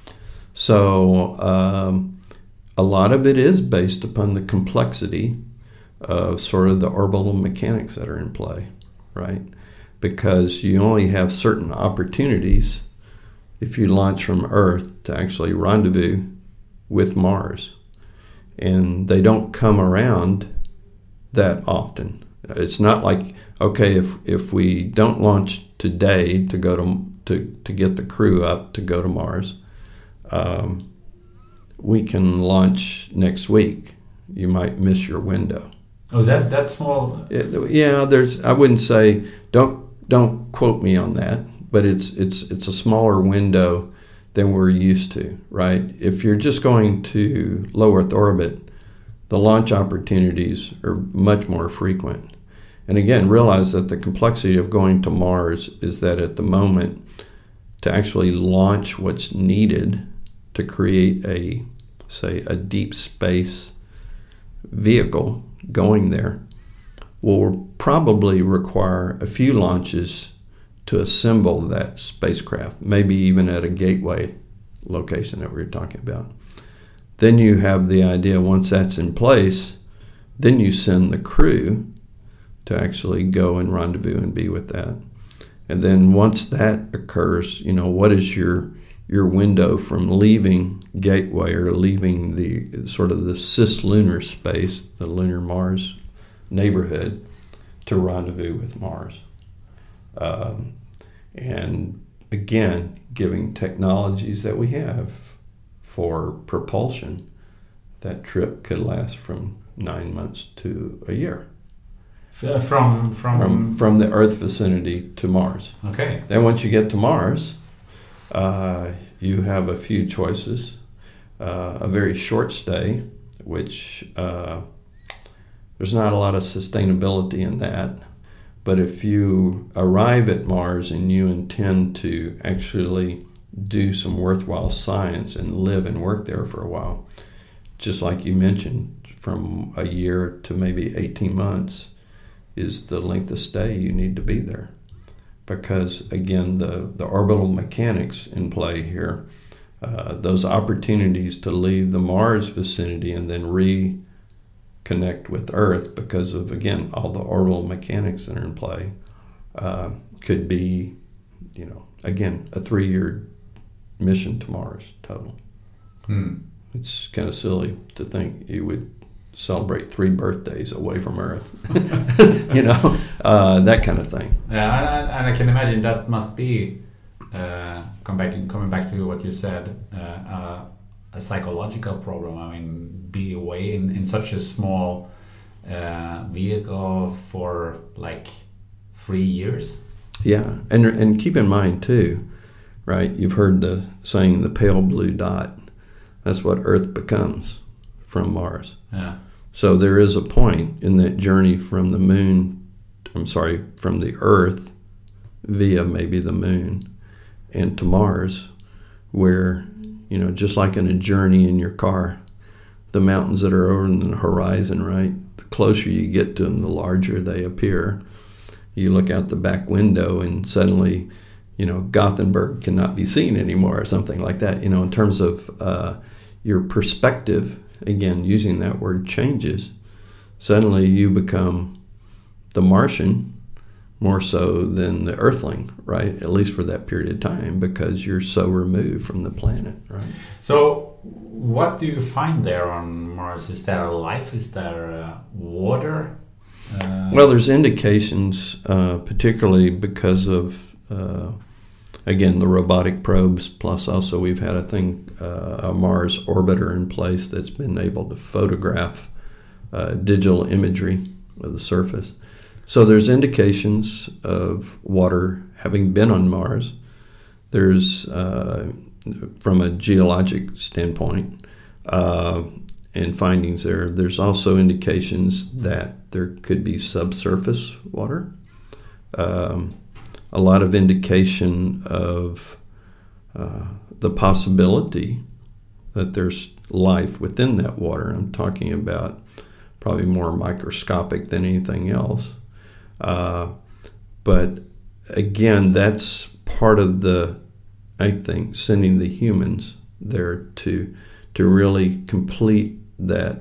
So um, a lot of it is based upon the complexity of sort of the orbital mechanics that are in play, right? Because you only have certain opportunities if you launch from Earth to actually rendezvous with Mars. And they don't come around that often. It's not like, okay, if if we don't launch today to go to to, to get the crew up to go to Mars, um, we can launch next week. You might miss your window. Oh, is that that small? It, yeah, there's. I wouldn't say don't don't quote me on that, but it's it's it's a smaller window than we're used to, right? If you're just going to low Earth orbit, the launch opportunities are much more frequent. And again, realize that the complexity of going to Mars is that at the moment, to actually launch what's needed to create a, say, a deep space vehicle going there will probably require a few launches to assemble that spacecraft, maybe even at a gateway location that we were talking about. Then you have the idea, once that's in place, then you send the crew to actually go and rendezvous and be with that. And then once that occurs, you know, what is your your window from leaving Gateway or leaving the sort of the cislunar space, the lunar Mars neighborhood, to rendezvous with Mars? Um, and again, giving technologies that we have for propulsion, that trip could last from nine months to a year. F- from, from from from the Earth vicinity to Mars. Okay. Then once you get to Mars, uh, you have a few choices. Uh, a very short stay, which uh, there's not a lot of sustainability in that. But if you arrive at Mars and you intend to actually do some worthwhile science and live and work there for a while, just like you mentioned, from a year to maybe eighteen months is the length of stay you need to be there. Because, again, the, the orbital mechanics in play here, uh, those opportunities to leave the Mars vicinity and then reconnect with Earth because of, again, all the orbital mechanics that are in play, uh, could be, you know, again, a three-year mission to Mars total. Hmm. It's kind of silly to think you would celebrate three birthdays away from Earth, you know, uh, that kind of thing. Yeah, and, and I can imagine that must be, uh, come back, coming back to what you said, uh, uh, a psychological problem. I mean, be away in, in such a small uh, vehicle for like three years. Yeah, and and keep in mind too, right? You've heard the saying, the pale blue dot. That's what Earth becomes from Mars. Yeah. So there is a point in that journey from the moon, I'm sorry, from the Earth via maybe the moon and to Mars, where, you know, just like in a journey in your car, the mountains that are over in the horizon, right? The closer you get to them, the larger they appear. You look out the back window and suddenly, you know, Gothenburg cannot be seen anymore or something like that. You know, in terms of uh, your perspective, again, using that word changes, suddenly you become the Martian more so than the Earthling, right? At least for that period of time, because you're so removed from the planet, right? So what do you find there on Mars? Is there life? Is there uh, water? Uh, well, there's indications, uh, particularly because of, uh, again, the robotic probes, plus also we've had a thing, uh, a Mars orbiter in place that's been able to photograph uh, digital imagery of the surface. So there's indications of water having been on Mars. There's, uh, from a geologic standpoint, uh, and findings there, there's also indications that there could be subsurface water. Um, a lot of indication of uh, the possibility that there's life within that water. I'm talking about probably more microscopic than anything else. Uh, but again, that's part of the, I think, sending the humans there to to really complete that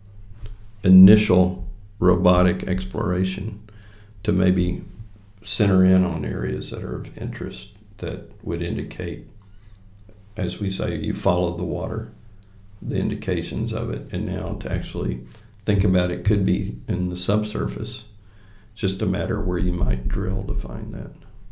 initial robotic exploration, to maybe center in on areas that are of interest that would indicate, as we say, you follow the water, the indications of it, and now to actually think about it could be in the subsurface. Just a matter where you might drill to find that.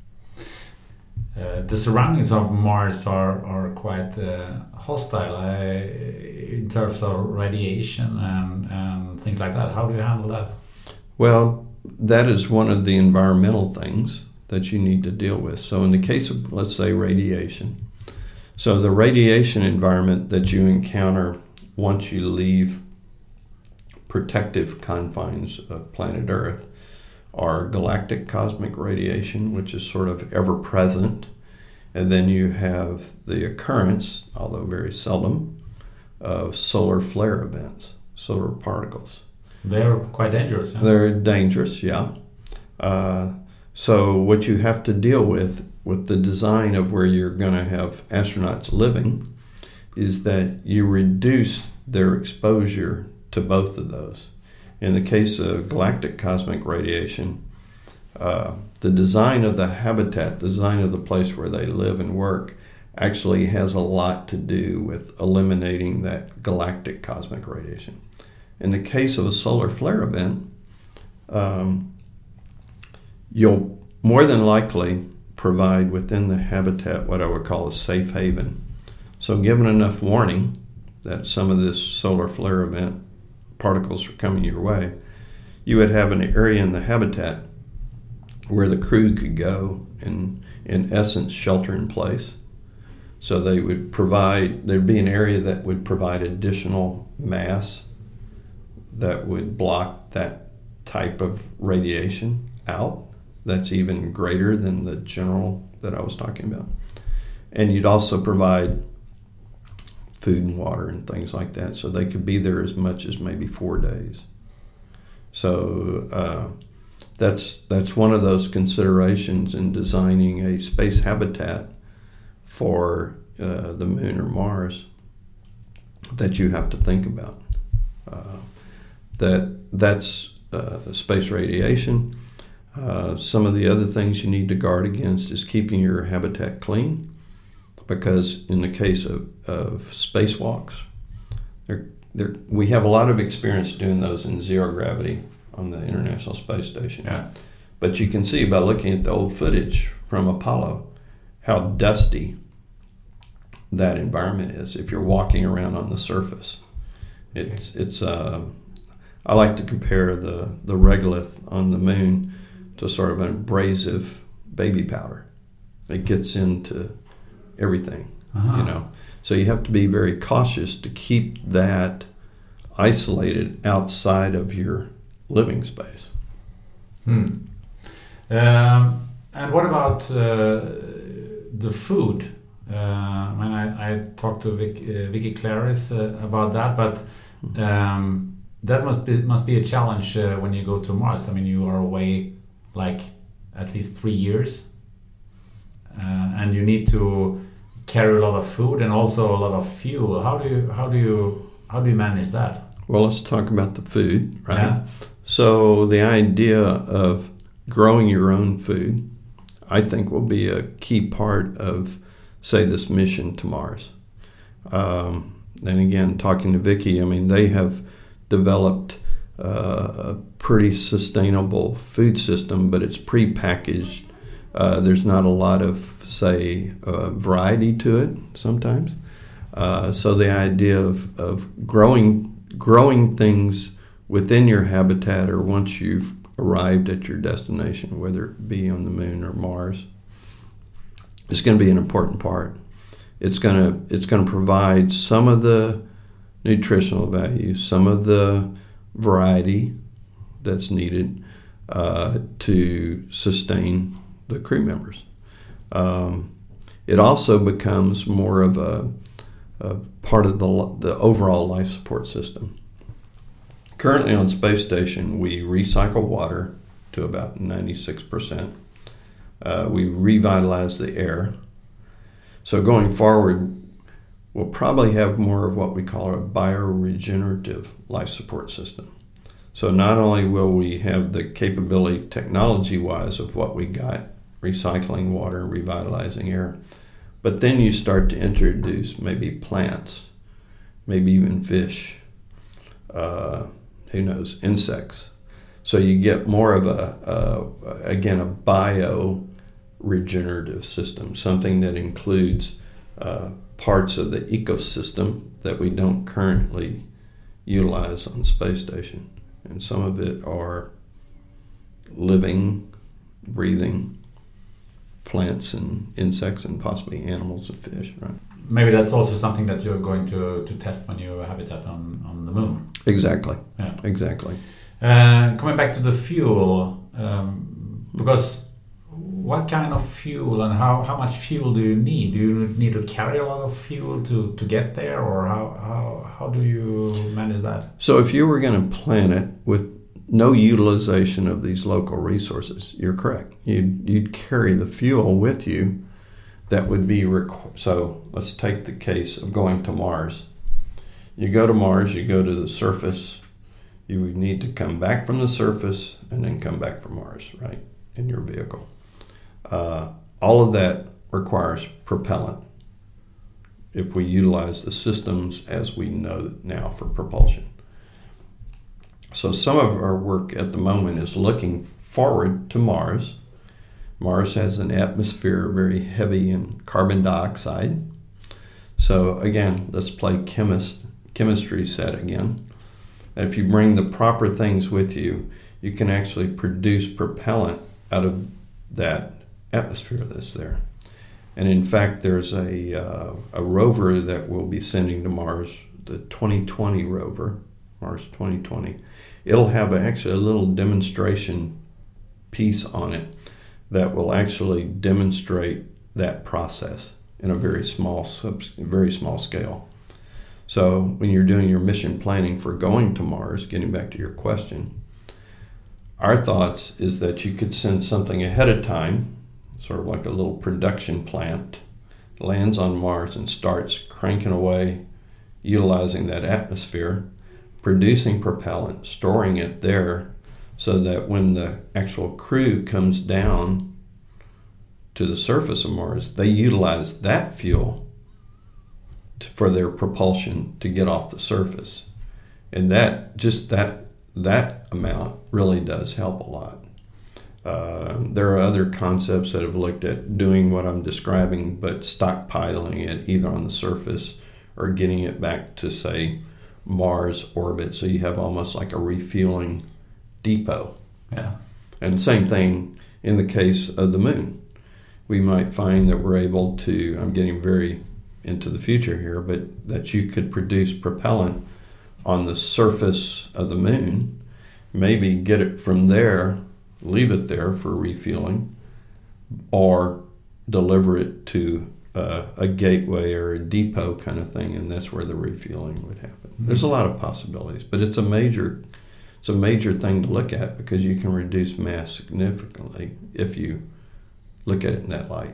Uh, the surroundings of Mars are, are quite uh, hostile uh, in terms of radiation and, and things like that. How do you handle that? Well, that is one of the environmental things that you need to deal with. So in the case of, let's say, radiation, so the radiation environment that you encounter once you leave protective confines of planet Earth are galactic cosmic radiation, which is sort of ever-present. And then you have the occurrence, although very seldom, of solar flare events, solar particles. They're quite dangerous. Huh? They're dangerous, yeah. Uh, so what you have to deal with, with the design of where you're going to have astronauts living, is that you reduce their exposure to both of those. In the case of galactic cosmic radiation, uh, the design of the habitat, the design of the place where they live and work, actually has a lot to do with eliminating that galactic cosmic radiation. In the case of a solar flare event, um, you'll more than likely provide within the habitat what I would call a safe haven. So given enough warning that some of this solar flare event particles are coming your way, you would have an area in the habitat where the crew could go and, in essence, shelter in place. So they would provide, there'd be an area that would provide additional mass that would block that type of radiation out that's even greater than the general that I was talking about. And you'd also provide food and water and things like that, so they could be there as much as maybe four days. So uh, that's that's one of those considerations in designing a space habitat for uh, the moon or Mars that you have to think about. Uh, that that's uh, space radiation. Uh, some of the other things you need to guard against is keeping your habitat clean, because in the case of, of spacewalks, they're, they're, we have a lot of experience doing those in zero gravity on the International Space Station. Yeah. But you can see by looking at the old footage from Apollo how dusty that environment is if you're walking around on the surface. It's, okay. it's uh, I like to compare the, the regolith on the moon to sort of an abrasive baby powder. It gets into everything, uh-huh. you know. So you have to be very cautious to keep that isolated outside of your living space. Hmm. Um, and what about uh, the food? Uh, I mean, I, I talked to Vic, uh, Vicky Claris uh, about that, but um, that must be must be a challenge uh, when you go to Mars. I mean, you are away like at least three years, uh, and you need to carry a lot of food and also a lot of fuel. How do you how do you how do you manage that? Well, let's talk about the food, right? Yeah. So the idea of growing your own food, I think, will be a key part of, say, this mission to Mars. Um, and again, talking to Vicky, I mean, they have developed uh, a pretty sustainable food system, but it's pre-packaged. Uh, there's not a lot of, say, uh, variety to it sometimes. Uh, so the idea of, of growing growing things within your habitat, or once you've arrived at your destination, whether it be on the moon or Mars, is going to be an important part. It's going to it's going to provide some of the nutritional value, some of the variety that's needed uh, to sustain the crew members. Um, it also becomes more of a, a part of the the overall life support system. Currently on Space Station, we recycle water to about ninety-six percent. Uh, we revitalize the air. So going forward, we'll probably have more of what we call a bioregenerative life support system. So not only will we have the capability technology-wise of what we got, recycling water, revitalizing air, but then you start to introduce maybe plants, maybe even fish, uh, who knows, insects. So you get more of a, a again, a bio-regenerative system, something that includes uh, parts of the ecosystem that we don't currently utilize on Space Station. And some of it are living, breathing plants and insects and possibly animals and fish, right? Maybe that's also something that you're going to, to test when you habitat on, on the moon. Exactly. Yeah. Exactly. Uh, coming back to the fuel, um, because what kind of fuel and how, how much fuel do you need? Do you need to carry a lot of fuel to, to get there, or how, how, how do you manage that? So if you were going to plan it with no utilization of these local resources, you're correct. You'd, you'd carry the fuel with you that would be requ- so let's take the case of going to Mars. You go to Mars, you go to the surface, you would need to come back from the surface and then come back from Mars, right, in your vehicle. Uh, all of that requires propellant if we utilize the systems as we know now for propulsion. So some of our work at the moment is looking forward to Mars, Mars has an atmosphere very heavy in carbon dioxide. So again, let's play chemist, chemistry set again. And if you bring the proper things with you, you can actually produce propellant out of that atmosphere that's there. And in fact, there's a, uh, a rover that we'll be sending to Mars, the twenty twenty rover, Mars twenty twenty. It'll have a, actually a little demonstration piece on it that will actually demonstrate that process in a very small, very small scale. So when you're doing your mission planning for going to Mars, getting back to your question, our thoughts is that you could send something ahead of time, sort of like a little production plant, lands on Mars and starts cranking away, utilizing that atmosphere, producing propellant, storing it there, so that when the actual crew comes down to the surface of Mars, they utilize that fuel for their propulsion to get off the surface. And that, just that that amount really does help a lot. Uh, there are other concepts that have looked at doing what I'm describing, but stockpiling it either on the surface or getting it back to, say, Mars orbit, so you have almost like a refueling depot. Yeah. And same thing in the case of the moon. We might find that we're able to, I'm getting very into the future here, but that you could produce propellant on the surface of the moon, maybe get it from there, leave it there for refueling, or deliver it to uh, a gateway or a depot kind of thing, and that's where the refueling would happen. Mm-hmm. There's a lot of possibilities, but it's a major it's a major thing to look at, because you can reduce mass significantly if you look at it in that light.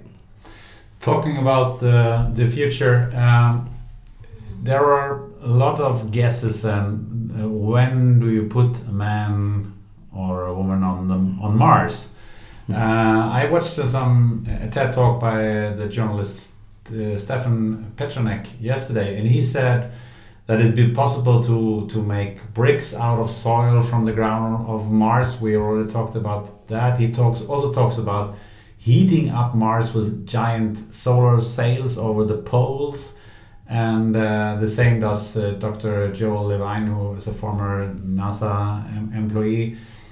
Talking about the, the future, um, there are a lot of guesses, and uh, when do you put a man or a woman on the, on Mars? Uh, I watched uh, some a TED talk by the journalist uh, Stefan Petronek yesterday, and he said that it'd be possible to, to make bricks out of soil from the ground of Mars. We already talked about that. He talks also talks about heating up Mars with giant solar sails over the poles. And uh, the same does uh, Doctor Joel Levine, who is a former NASA em- employee.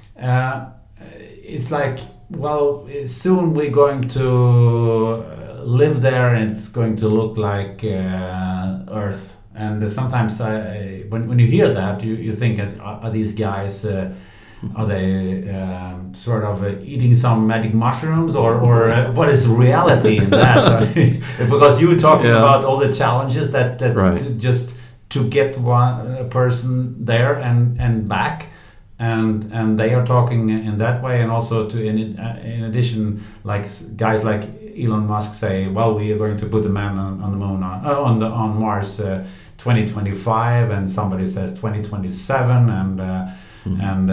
Uh, it's like, well, soon we're going to live there, and it's going to look like uh, Earth. And uh, sometimes I, when when you hear that, you, you think, are, are these guys, uh, are they um, sort of uh, eating some magic mushrooms, or, or uh, what is reality in that? Because you were talking yeah. about all the challenges that, that right. t- just to get one person there and, and back. And and they are talking in that way, and also to in uh, in addition, like guys like Elon Musk say, well, we are going to put a man on, on the moon on uh, on the on Mars uh, twenty twenty-five, and somebody says twenty twenty-seven, and uh, mm-hmm. and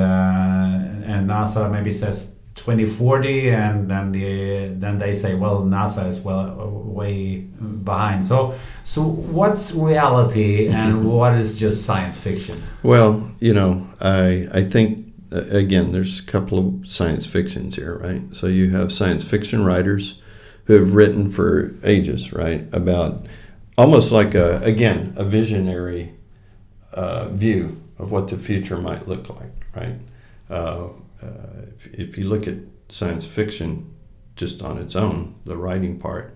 uh, and NASA maybe says twenty forty, and then the then they say, well, NASA is well way behind. So so what's reality and what is just science fiction? Well, you know, I I think uh, again, there's a couple of science fictions here, right? So you have science fiction writers who have written for ages, right, about almost like a again a visionary uh, view of what the future might look like, right? Uh, Uh, if, if you look at science fiction just on its own, the writing part,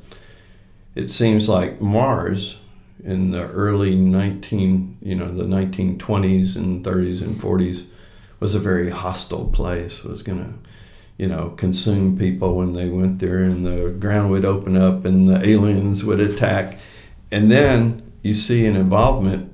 it seems like Mars in the early nineteen, you know, the nineteen twenties and thirties and forties was a very hostile place, was going to, you know, consume people when they went there, and the ground would open up and the aliens would attack. And then you see an involvement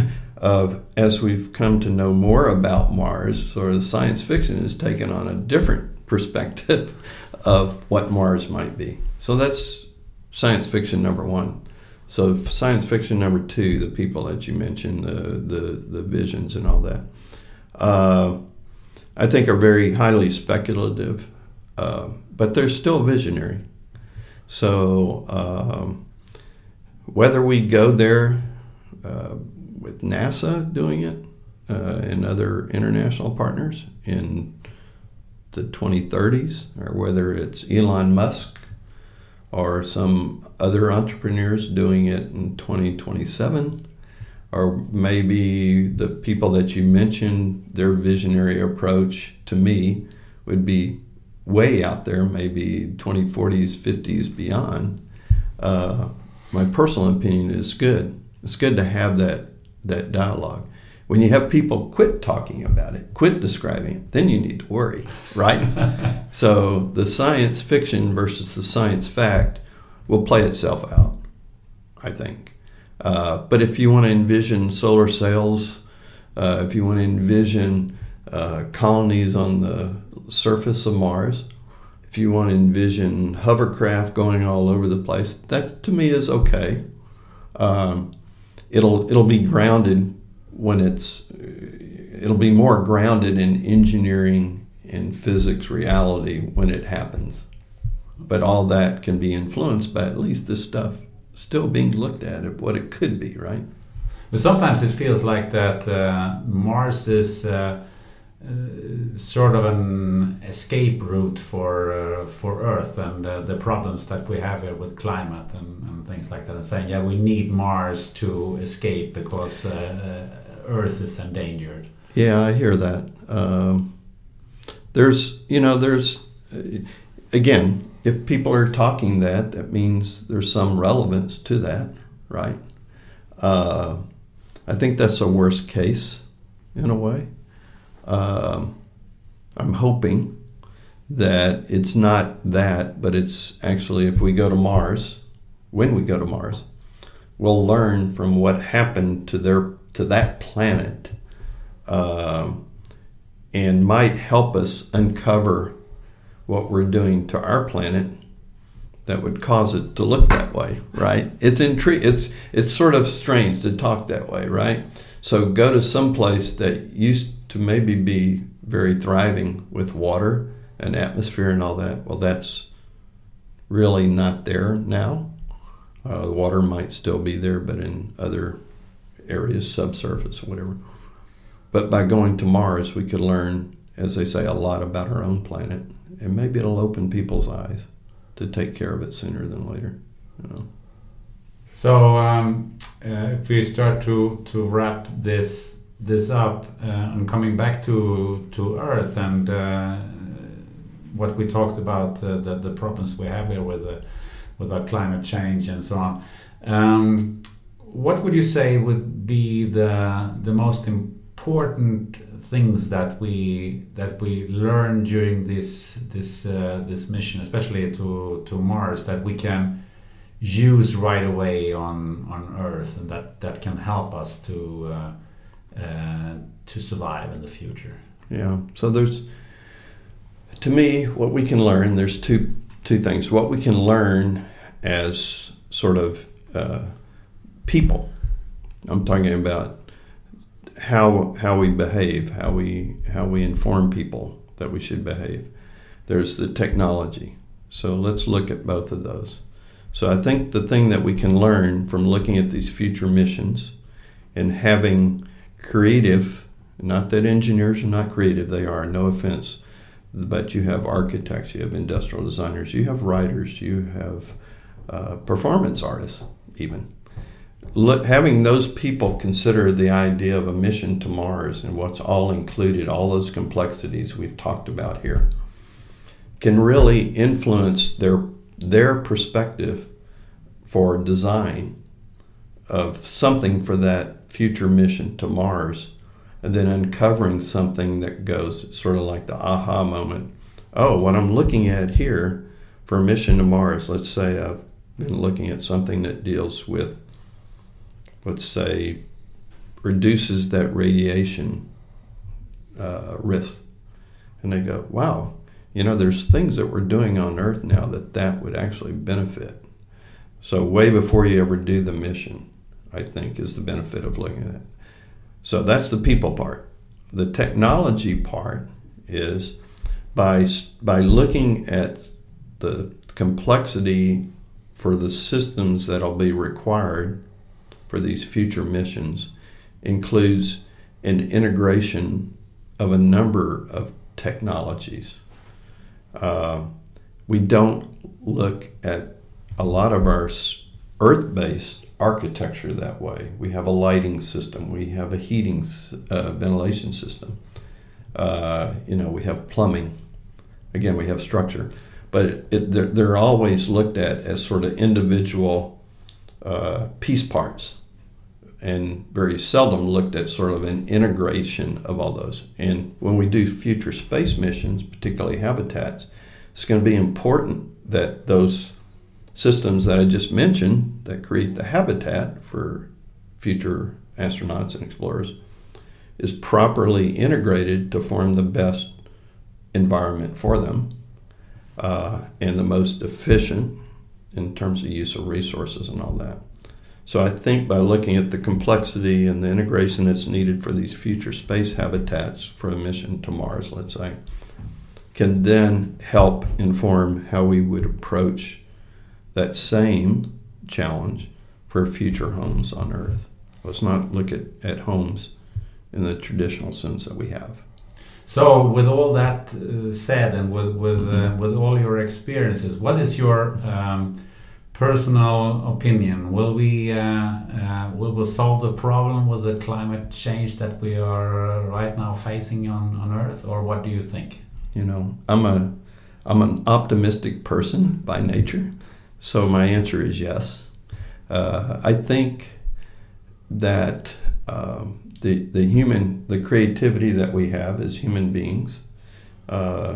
of, as we've come to know more about Mars, or the science fiction has taken on a different perspective of what Mars might be. So that's science fiction number one. So science fiction number two, the people that you mentioned, the the, the visions and all that, uh, I think are very highly speculative, uh, but they're still visionary. So um, whether we go there, uh, with NASA doing it uh, and other international partners in the twenty thirties, or whether it's Elon Musk or some other entrepreneurs doing it in twenty twenty-seven, or maybe the people that you mentioned, their visionary approach to me would be way out there, maybe twenty forties, fifties, beyond. Uh, my personal opinion is good. It's good to have that, that dialogue. When you have people quit talking about it, quit describing it, then you need to worry, right? So the science fiction versus the science fact will play itself out, I think. Uh, but if you want to envision solar sails, uh, if you want to envision uh, colonies on the surface of Mars, if you want to envision hovercraft going all over the place, that to me is okay. Um, it'll it'll be grounded when it's, it'll be more grounded in engineering and physics reality when it happens. But all that can be influenced by at least this stuff still being looked at at what it could be, right? But sometimes it feels like that uh, Mars is uh, uh, sort of an escape route for uh, for Earth and uh, the problems that we have here with climate and, and things like that. And saying, yeah, we need Mars to escape because uh, Earth is endangered. Yeah, I hear that. Um, there's, you know, there's, uh, again, if people are talking that, that means there's some relevance to that, right? Uh, I think that's a worst case in a way. Um, I'm hoping that it's not that, but it's actually if we go to Mars, when we go to Mars, we'll learn from what happened to their to that planet, uh, and might help us uncover what we're doing to our planet that would cause it to look that way, right? It's intri- It's it's sort of strange to talk that way, right? So go to some place that used to maybe be very thriving with water and atmosphere and all that. Well, that's really not there now. Uh, the water might still be there, but in other areas, subsurface, whatever. But by going to Mars, we could learn, as they say, a lot about our own planet, and maybe it'll open people's eyes to take care of it sooner than later. You know. So um, uh, if we start to to wrap this this up uh, and coming back to to Earth and uh, what we talked about, uh, the the problems we have here with the with our climate change and so on. Um, what would you say would be the the most important things that we that we learn during this this uh, this mission, especially to to Mars, that we can use right away on on Earth, and that that can help us to uh, uh, to survive in the future? Yeah. So there's, to me, what we can learn. There's two two things. What we can learn as sort of uh, people. I'm talking about how how we behave, how we how we inform people that we should behave. There's the technology. So let's look at both of those. So I think the thing that we can learn from looking at these future missions and having creative, not that engineers are not creative, they are, no offense, but you have architects, you have industrial designers, you have writers, you have uh, performance artists even. Look, having those people consider the idea of a mission to Mars and what's all included, all those complexities we've talked about here, can really influence their their perspective for design of something for that future mission to Mars, and then uncovering something that goes sort of like the aha moment. Oh, what I'm looking at here for a mission to Mars, let's say I've been looking at something that deals with, let's say, reduces that radiation uh, risk. And they go, wow, you know, there's things that we're doing on Earth now that that would actually benefit. So way before you ever do the mission, I think, is the benefit of looking at it. So that's the people part. The technology part is by by looking at the complexity for the systems that'll be required for these future missions, includes an integration of a number of technologies. Uh, we don't look at a lot of our earth-based architecture that way. We have a lighting system. We have a heating, uh, ventilation system. Uh, you know, we have plumbing. Again, we have structure. But it, it, they're, they're always looked at as sort of individual uh, piece parts, and very seldom looked at sort of an integration of all those. And when we do future space missions, particularly habitats, it's going to be important that those systems that I just mentioned that create the habitat for future astronauts and explorers is properly integrated to form the best environment for them uh, and the most efficient in terms of use of resources and all that. So I think by looking at the complexity and the integration that's needed for these future space habitats for a mission to Mars, let's say, can then help inform how we would approach that same challenge for future homes on Earth. Let's not look at, at homes in the traditional sense that we have. So, with all that uh, said, and with with uh, with all your experiences, what is your um, personal opinion? Will we uh, uh, will we solve the problem with the climate change that we are right now facing on, on Earth, or what do you think? You know, I'm a I'm an optimistic person by nature. So my answer is yes. Uh, I think that um, the the human the creativity that we have as human beings uh,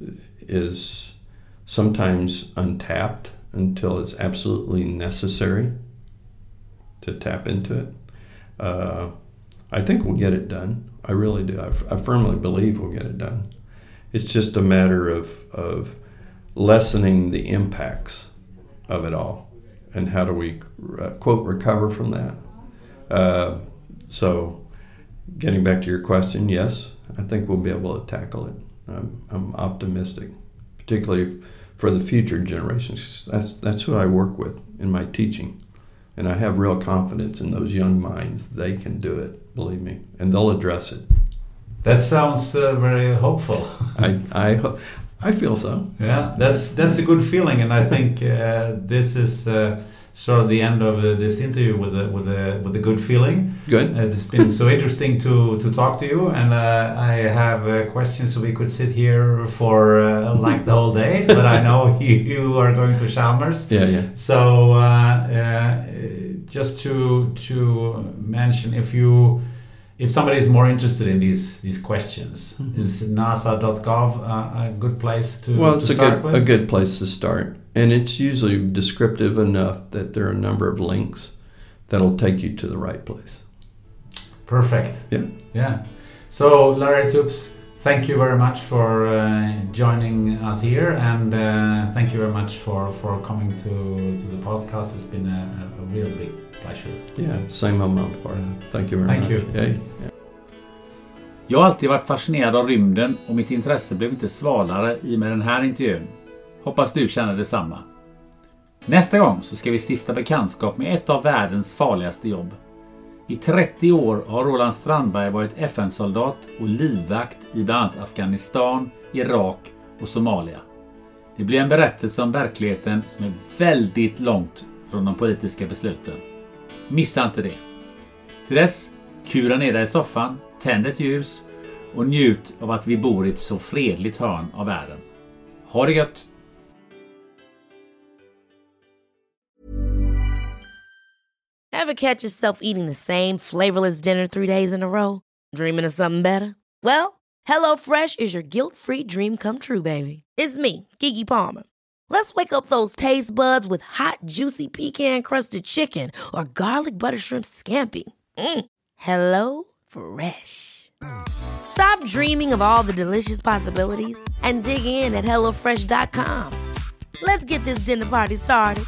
is sometimes untapped until it's absolutely necessary to tap into it. Uh, I think we'll get it done. I really do. I, f- I firmly believe we'll get it done. It's just a matter of of lessening the impacts of it all, and how do we uh, quote recover from that. Uh, so getting back to your question, yes, I think we'll be able to tackle it. I'm, I'm optimistic, particularly for the future generations. That's that's who I work with in my teaching, and I have real confidence in those young minds. They can do it, believe me, and they'll address it. That sounds uh, very hopeful. I I I feel so. Yeah, that's that's a good feeling, and I think uh, this is uh, sort of the end of uh, this interview with a with a with a good feeling. Good. Uh, it's been so interesting to to talk to you, and uh, I have uh, questions, so we could sit here for uh, like the whole day. But I know you, you are going to Chalmers. Yeah, yeah. So uh, uh, just to to mention, if you. If somebody is more interested in these these questions, mm-hmm. is nasa dot gov uh, a good place to, well, to it's start a good with? a good place to start, and it's usually descriptive enough that there are a number of links that'll take you to the right place. Perfect. Yeah. Yeah. So Larry Toops, thank you very much for uh, joining us here, and uh, thank you very much for, for coming to to the podcast. It's been a, a real big pleasure. Yeah, same amount part. Thank you very Thank much. You. Yeah, yeah. Jag har alltid varit fascinerad av rymden och mitt intresse blev inte svalare i och med den här intervjun. Hoppas du känner detsamma. Nästa gång så ska vi stifta bekantskap med ett av världens farligaste jobb. I trettio år har Roland Strandberg varit F N-soldat och livvakt i bland annat Afghanistan, Irak och Somalia. Det blir en berättelse om verkligheten som är väldigt långt från de politiska besluten. Missa inte det. Till dess, kura ner dig i soffan, tänd ett ljus och njut av att vi bor i ett så fredligt hörn av världen. Ha det gött! Ever catch yourself eating the same flavorless dinner three days in a row? Dreaming of something better? Well, HelloFresh is your guilt-free dream come true, baby. It's me, Keke Palmer. Let's wake up those taste buds with hot, juicy pecan-crusted chicken or garlic butter shrimp scampi. Mm. Hello Fresh. Stop dreaming of all the delicious possibilities and dig in at hello fresh dot com. Let's get this dinner party started.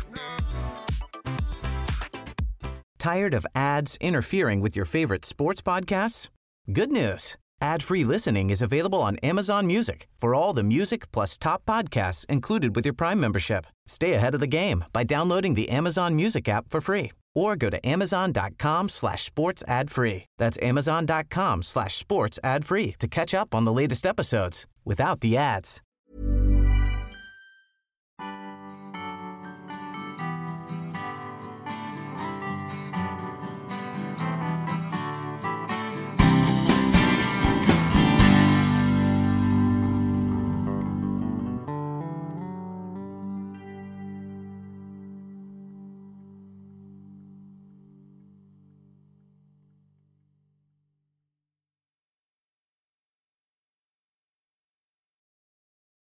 Tired of ads interfering with your favorite sports podcasts? Good news. Ad-free listening is available on Amazon Music for all the music plus top podcasts included with your Prime membership. Stay ahead of the game by downloading the Amazon Music app for free or go to amazon.com slash sports ad free. That's amazon.com slash sports ad free to catch up on the latest episodes without the ads.